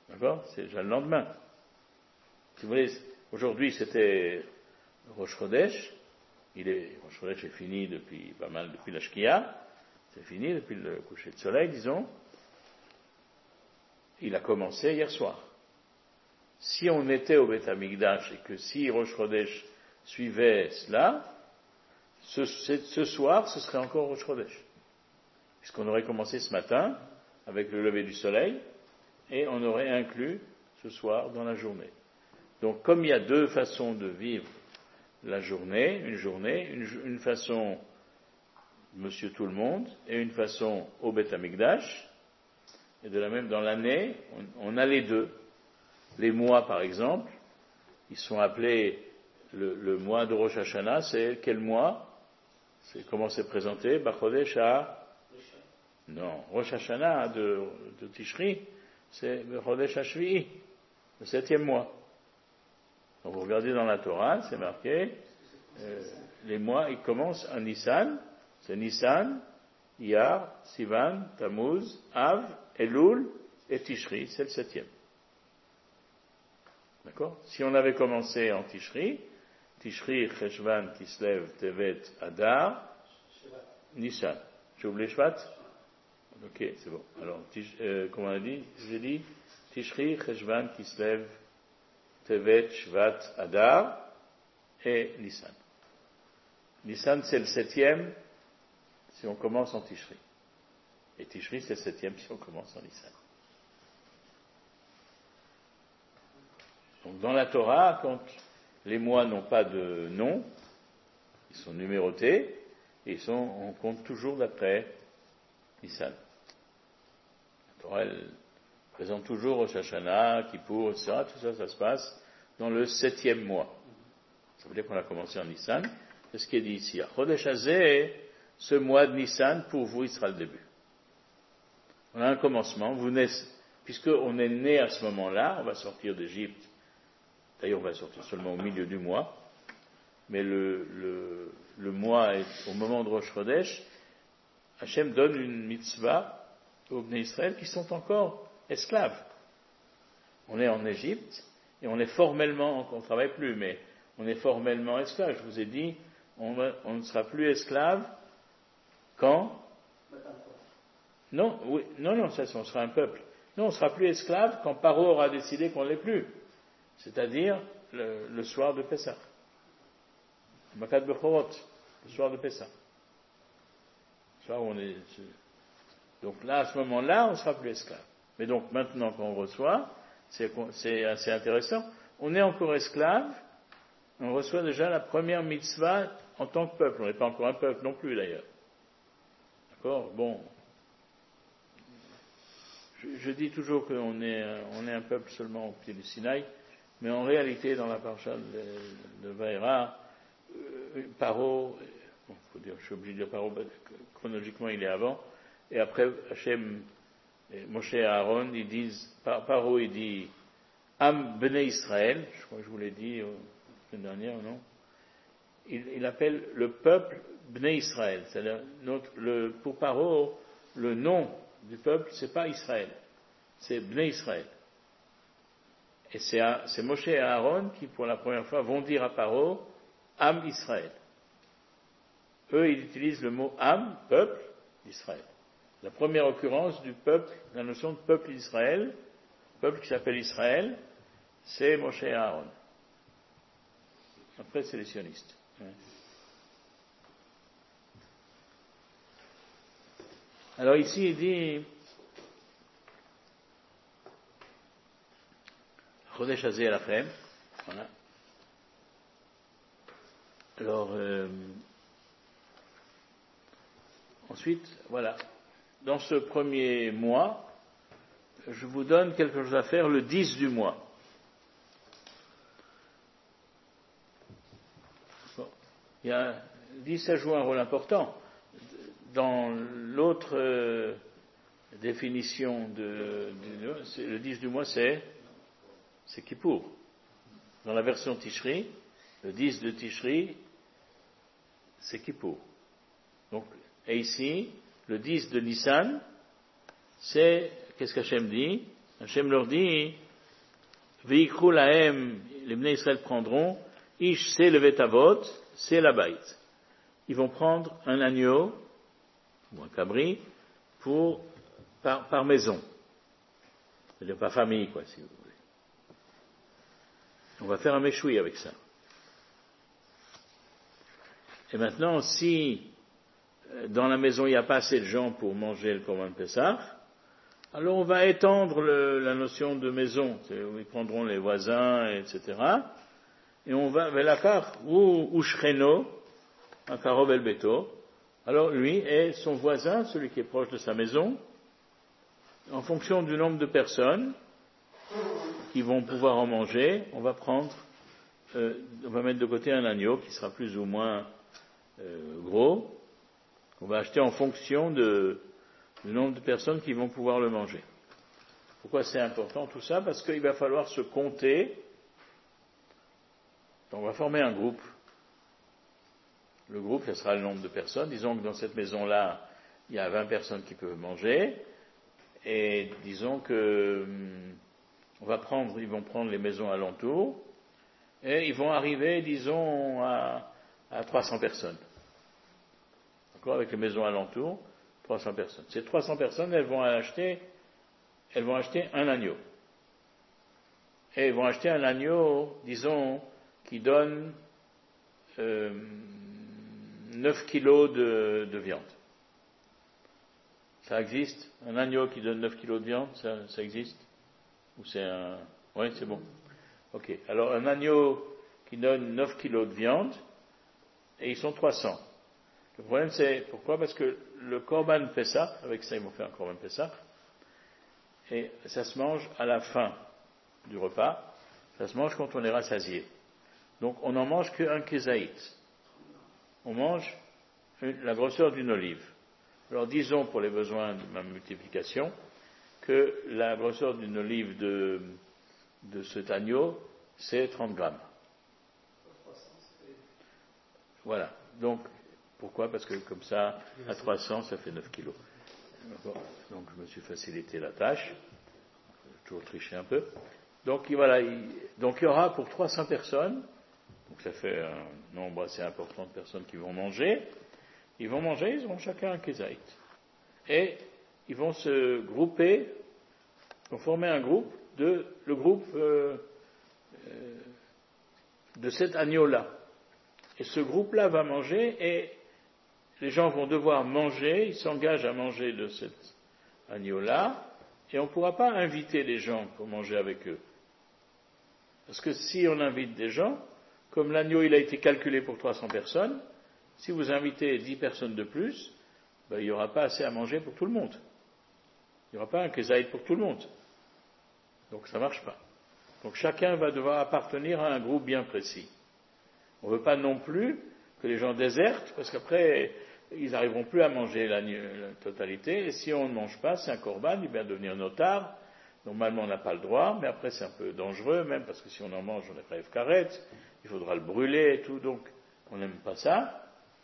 Speaker 1: D'accord? C'est déjà le lendemain. Si vous voulez, aujourd'hui c'était Rosh Chodesh. Il est, Rosh Chodesh est fini depuis pas mal, depuis la Shkia. C'est fini depuis le coucher de soleil, disons. Il a commencé hier soir. Si on était au Beth Amikdash et que si Rosh Chodesh suivait cela, ce, ce soir, ce serait encore Rosh Chodesh. Puisqu'on aurait commencé ce matin avec le lever du soleil et on aurait inclus ce soir dans la journée. Donc, comme il y a deux façons de vivre la journée, une journée, une, une façon Monsieur Tout-le-Monde et une façon au Beth Amikdash, et de la même dans l'année, on, on a les deux. Les mois, par exemple, ils sont appelés, le, le mois de Rosh Hashanah, c'est quel mois? C'est comment c'est présenté? Bachodesh à... Non, Rosh Hashanah de, de Tishri, c'est Bachodesh Hashvi'i, le septième mois. Donc vous regardez dans la Torah, c'est marqué, euh, les mois, ils commencent en Nissan, c'est Nissan, Iyar, Sivan, Tammuz, Av, Elul et Tishri, c'est le septième. D'accord? Si on avait commencé en Tishri, Tishri, Cheshvan, Kislev, Tevet, Adar, Nissan. J'ai oublié Shvat? Ok, c'est bon. Alors, tish, euh, comment on a dit? J'ai dit Tishri, Cheshvan, Kislev, Tevet, Shvat, Adar et Nissan. Nissan, c'est le septième si on commence en Tishri. Et Tishri, c'est le septième si on commence en Nissan. Donc, dans la Torah, quand les mois n'ont pas de nom, ils sont numérotés, et ils sont, on compte toujours d'après Nissan. La Torah, elle présente toujours Rosh Hashanah, Kippour, et cetera. Tout ça, ça se passe dans le septième mois. Ça veut dire qu'on a commencé en Nissan. C'est ce qui est dit ici. Chodesh Hazeh, ce mois de Nissan, pour vous, il sera le début. On a un commencement. Vous naissez, puisqu'on est né à ce moment-là, on va sortir d'Égypte. D'ailleurs, on va sortir seulement au milieu du mois. Mais le, le, le mois est au moment de Rosh Chodesh. Hachem donne une mitzvah aux Bnei Israël qui sont encore esclaves. On est en Égypte et on est formellement, on ne travaille plus, mais on est formellement esclaves. Je vous ai dit, on, va, on ne sera plus esclaves quand? Non, oui, non, non, ça, on sera un peuple. Non, on ne sera plus esclaves quand Paro aura décidé qu'on ne l'est plus. C'est-à-dire le, le soir de Pessah. Makat Bechorot, le soir de Pessah. Le soir où on est. Donc là, à ce moment-là, on ne sera plus esclave. Mais donc maintenant qu'on reçoit, c'est, c'est assez intéressant. On est encore esclave, on reçoit déjà la première mitzvah en tant que peuple. On n'est pas encore un peuple non plus d'ailleurs. D'accord? Bon. Je, je dis toujours qu'on est, on est un peuple seulement au pied du Sinaï, mais en réalité, dans la paracha de, de Vaïra, euh, Paro, bon, faut dire, je suis obligé de dire Paro, chronologiquement il est avant, et après Hachem, Moshe et Aaron, ils disent, Paro il dit, Am Bnei Israël, je crois que je vous l'ai dit euh, la semaine dernière, non? Il, il appelle le peuple Bnei Israël, c'est-à-dire notre, le, pour Paro, le nom du peuple, c'est pas Israël, c'est Bnei Israël. Et c'est, c'est Moshe et Aaron qui, pour la première fois, vont dire à Paro, Am Israël. Eux, ils utilisent le mot Am, peuple d'Israël. La première occurrence du peuple, la notion de peuple d'Israël, peuple qui s'appelle Israël, c'est Moshe et Aaron. Après, c'est les sionistes. Alors ici, il dit, Chodesh Hazeh Alachem, voilà. Alors, euh, ensuite, voilà. Dans ce premier mois, je vous donne quelque chose à faire le dix du mois. Bon. Il y a, le dix, ça joue un rôle important. Dans l'autre euh, définition de, de c'est, le dix du mois, c'est c'est Kippour. Dans la version Tishri, le dix de Tishri, c'est Kippour. Donc, et ici, le dix de Nissan, c'est, qu'est-ce qu'Hachem dit? Hachem leur dit, Veikru lahem, les Bnei Israël prendront, Ish c'est le Vetavot, c'est la Baït. Ils vont prendre un agneau, ou un cabri, pour, par, par maison. C'est-à-dire par famille, quoi, si vous voulez. On va faire un méchoui avec ça. Et maintenant, si dans la maison il n'y a pas assez de gens pour manger le Korban Pessah, alors on va étendre le, la notion de maison. Ils prendront les voisins, et cetera. Et on va, Velakar, ou, ou Shreno, un Karov El Beto. Alors lui est son voisin, celui qui est proche de sa maison, en fonction du nombre de personnes qui vont pouvoir en manger, on va prendre, euh, on va mettre de côté un agneau qui sera plus ou moins euh, gros. On va acheter en fonction de, du nombre de personnes qui vont pouvoir le manger. Pourquoi c'est important tout ça? Parce qu'il va falloir se compter. On va former un groupe. Le groupe, ce sera le nombre de personnes. Disons que dans cette maison-là, il y a vingt personnes qui peuvent manger. Et disons que on va prendre, ils vont prendre les maisons alentours. Et ils vont arriver, disons, à, à trois cents personnes. D'accord? Avec les maisons alentours, trois cents personnes. Ces trois cents personnes, elles vont acheter, elles vont acheter un agneau. Et elles vont acheter un agneau, disons, qui donne euh, neuf kilos de, de viande. Ça existe? Un agneau qui donne neuf kilos de viande, ça, ça existe? Ou c'est un... Oui, c'est bon. Ok. Alors, un agneau qui donne neuf kilos de viande, et ils sont trois cents. Le problème, c'est pourquoi? Parce que le Korban Pessah, avec ça, ils vont faire un Korban Pessah, et ça se mange à la fin du repas, ça se mange quand on est rassasié. Donc, on n'en mange qu'un kézaït. On mange une, la grosseur d'une olive. Alors, disons, pour les besoins de ma multiplication, que la grosseur d'une olive de, de cet agneau, c'est trente grammes. Voilà. Donc, pourquoi? Parce que comme ça, à trois cents, ça fait neuf kilos. Donc, je me suis facilité la tâche. J'ai toujours triché un peu. Donc, voilà. Il, donc, il y aura pour trois cents personnes, donc ça fait un nombre assez important de personnes qui vont manger. Ils vont manger, ils auront chacun un kézaït. Et ils vont se grouper, ils vont former un groupe, de, le groupe euh, euh, de cet agneau-là. Et ce groupe-là va manger et les gens vont devoir manger, ils s'engagent à manger de cet agneau-là et on ne pourra pas inviter les gens pour manger avec eux. Parce que si on invite des gens, comme l'agneau il a été calculé pour trois cents personnes, si vous invitez dix personnes de plus, ben, il n'y aura pas assez à manger pour tout le monde. Il n'y aura pas un kézaït pour tout le monde. Donc ça ne marche pas. Donc chacun va devoir appartenir à un groupe bien précis. On ne veut pas non plus que les gens désertent, parce qu'après, ils n'arriveront plus à manger la, la totalité. Et si on ne mange pas, c'est un korban, il va devenir notard. Normalement, on n'a pas le droit, mais après, c'est un peu dangereux, même parce que si on en mange, on est rêve karet. Il faudra le brûler et tout, donc on n'aime pas ça.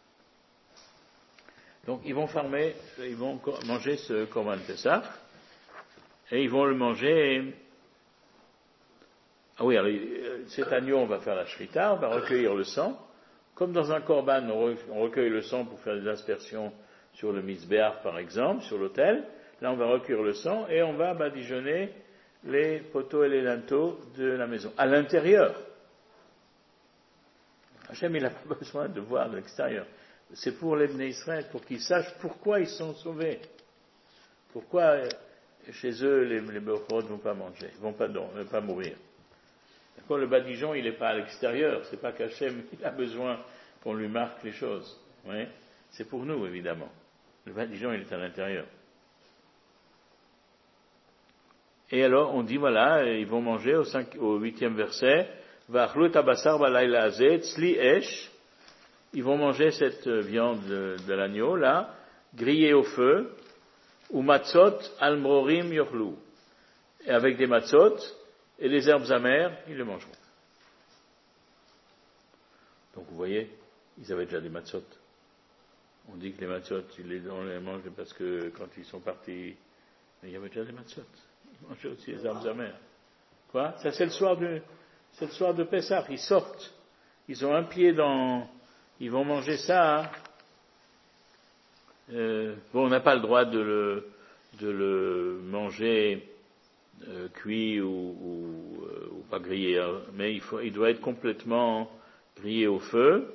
Speaker 1: Donc, ils vont farmer, ils vont manger ce korban Pessah, et ils vont le manger. Ah oui, alors, cet agneau, on va faire la shrita, on va recueillir le sang. Comme dans un korban, on recueille le sang pour faire des aspersions sur le mizbeach, par exemple, sur l'autel. Là, on va recueillir le sang et on va badigeonner les poteaux et les linteaux de la maison, à l'intérieur. Hachem, il n'a pas besoin de voir de l'extérieur. C'est pour les Bnei Israël, pour qu'ils sachent pourquoi ils sont sauvés. Pourquoi chez eux, les, les Beorot ne vont pas manger, ne vont pas, non, ne vont pas mourir. D'accord, le badigeon, il n'est pas à l'extérieur, c'est pas qu'Hachem, il a besoin qu'on lui marque les choses. Oui, c'est pour nous, évidemment. Le badigeon, il est à l'intérieur. Et alors, on dit, voilà, ils vont manger au, cinq, au huitième verset, V'achlu et abasar balayla hazeh, tzli esh, ils vont manger cette viande de, de l'agneau, là, grillée au feu, ou matzot al-mrorim yochlu, et avec des matzot, et les herbes amères, ils le mangeront. Donc vous voyez, ils avaient déjà des matzot. On dit que les matzot, ils les, on les mange parce que quand ils sont partis, mais il y avait déjà des matzot. manger aussi les herbes amères. Quoi? Ça, c'est le soir du, c'est le soir de Pessah. Ils sortent. Ils ont un pied dans, ils vont manger ça. Hein. Euh, bon, on n'a pas le droit de le, de le manger euh, cuit ou, ou, euh, ou pas grillé, hein. Mais il faut, il doit être complètement grillé au feu.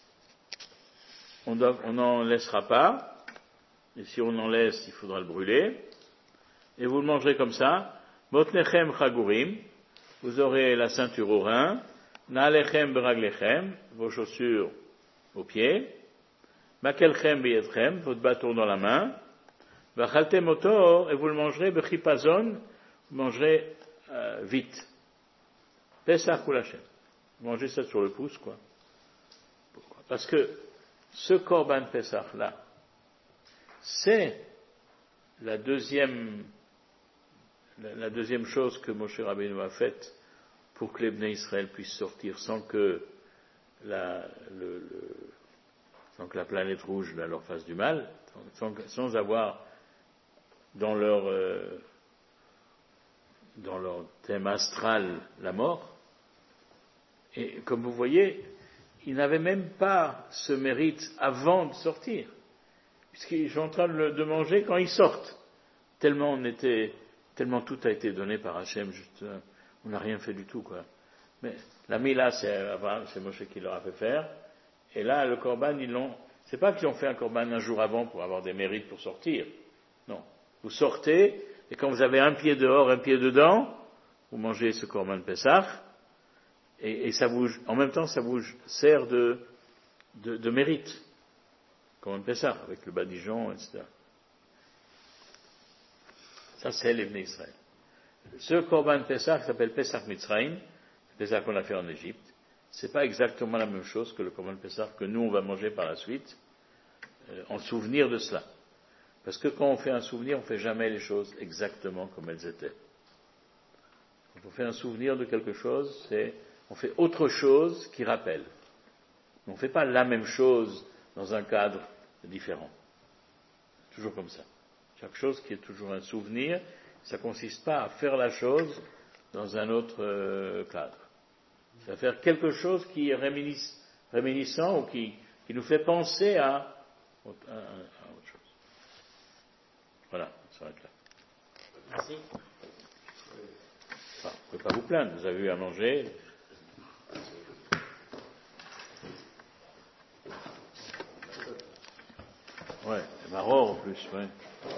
Speaker 1: On n'en laissera pas. Et si on en laisse, il faudra le brûler. Et vous le mangerez comme ça. Motnechem chagurim. Vous aurez la ceinture au rein. Naalechem beraglechem. Vos chaussures aux pieds. Makelchem beyedchem. Votre bâton dans la main. Vachaltem oto. Et vous le mangerez bechipazon. Vous mangerez euh, vite. Pesach ou Hashem. Vous mangez ça sur le pouce, quoi. Pourquoi? Parce que ce Korban Pesach là, c'est la deuxième, la, la deuxième chose que Moshe Rabbeinu a faite pour que les Bnei Israël puissent sortir sans que la, le, le, sans que la planète rouge leur fasse du mal, sans, sans avoir dans leur, euh, dans leur thème astral la mort. Et comme vous voyez, ils n'avaient même pas ce mérite avant de sortir, puisqu'ils sont en train de, de manger quand ils sortent. Tellement on était, tellement tout a été donné par Hachem, juste, on n'a rien fait du tout, quoi. Mais la Mila, c'est Abraham, c'est Moshe qui leur a fait faire, et là, le Korban, ils l'ont, c'est pas qu'ils ont fait un Korban un jour avant pour avoir des mérites pour sortir. Non. Vous sortez, et quand vous avez un pied dehors, un pied dedans, vous mangez ce Korban Pessah, Et, et ça vous, en même temps, ça vous sert de, de, de mérite, comme un Pessah, avec le badigeon, et cetera. Ça, c'est les Bnei Israël. Ce Korban Pessah qui s'appelle Pessah Mitzrayim, le Pessah qu'on a fait en Égypte, c'est pas exactement la même chose que le Korban Pessah que nous, on va manger par la suite, euh, en souvenir de cela. Parce que quand on fait un souvenir, on ne fait jamais les choses exactement comme elles étaient. Quand on fait un souvenir de quelque chose, c'est on fait autre chose qui rappelle. On ne fait pas la même chose dans un cadre différent. Toujours comme ça. Chaque chose qui est toujours un souvenir, ça ne consiste pas à faire la chose dans un autre euh, cadre. C'est à faire quelque chose qui est réminis- réminiscent ou qui, qui nous fait penser à, à, à autre chose. Voilà, on s'arrête là.
Speaker 2: Merci.
Speaker 1: Enfin, vous ne pouvez pas vous plaindre, vous avez eu à manger. Ouais, marrant en plus, ouais.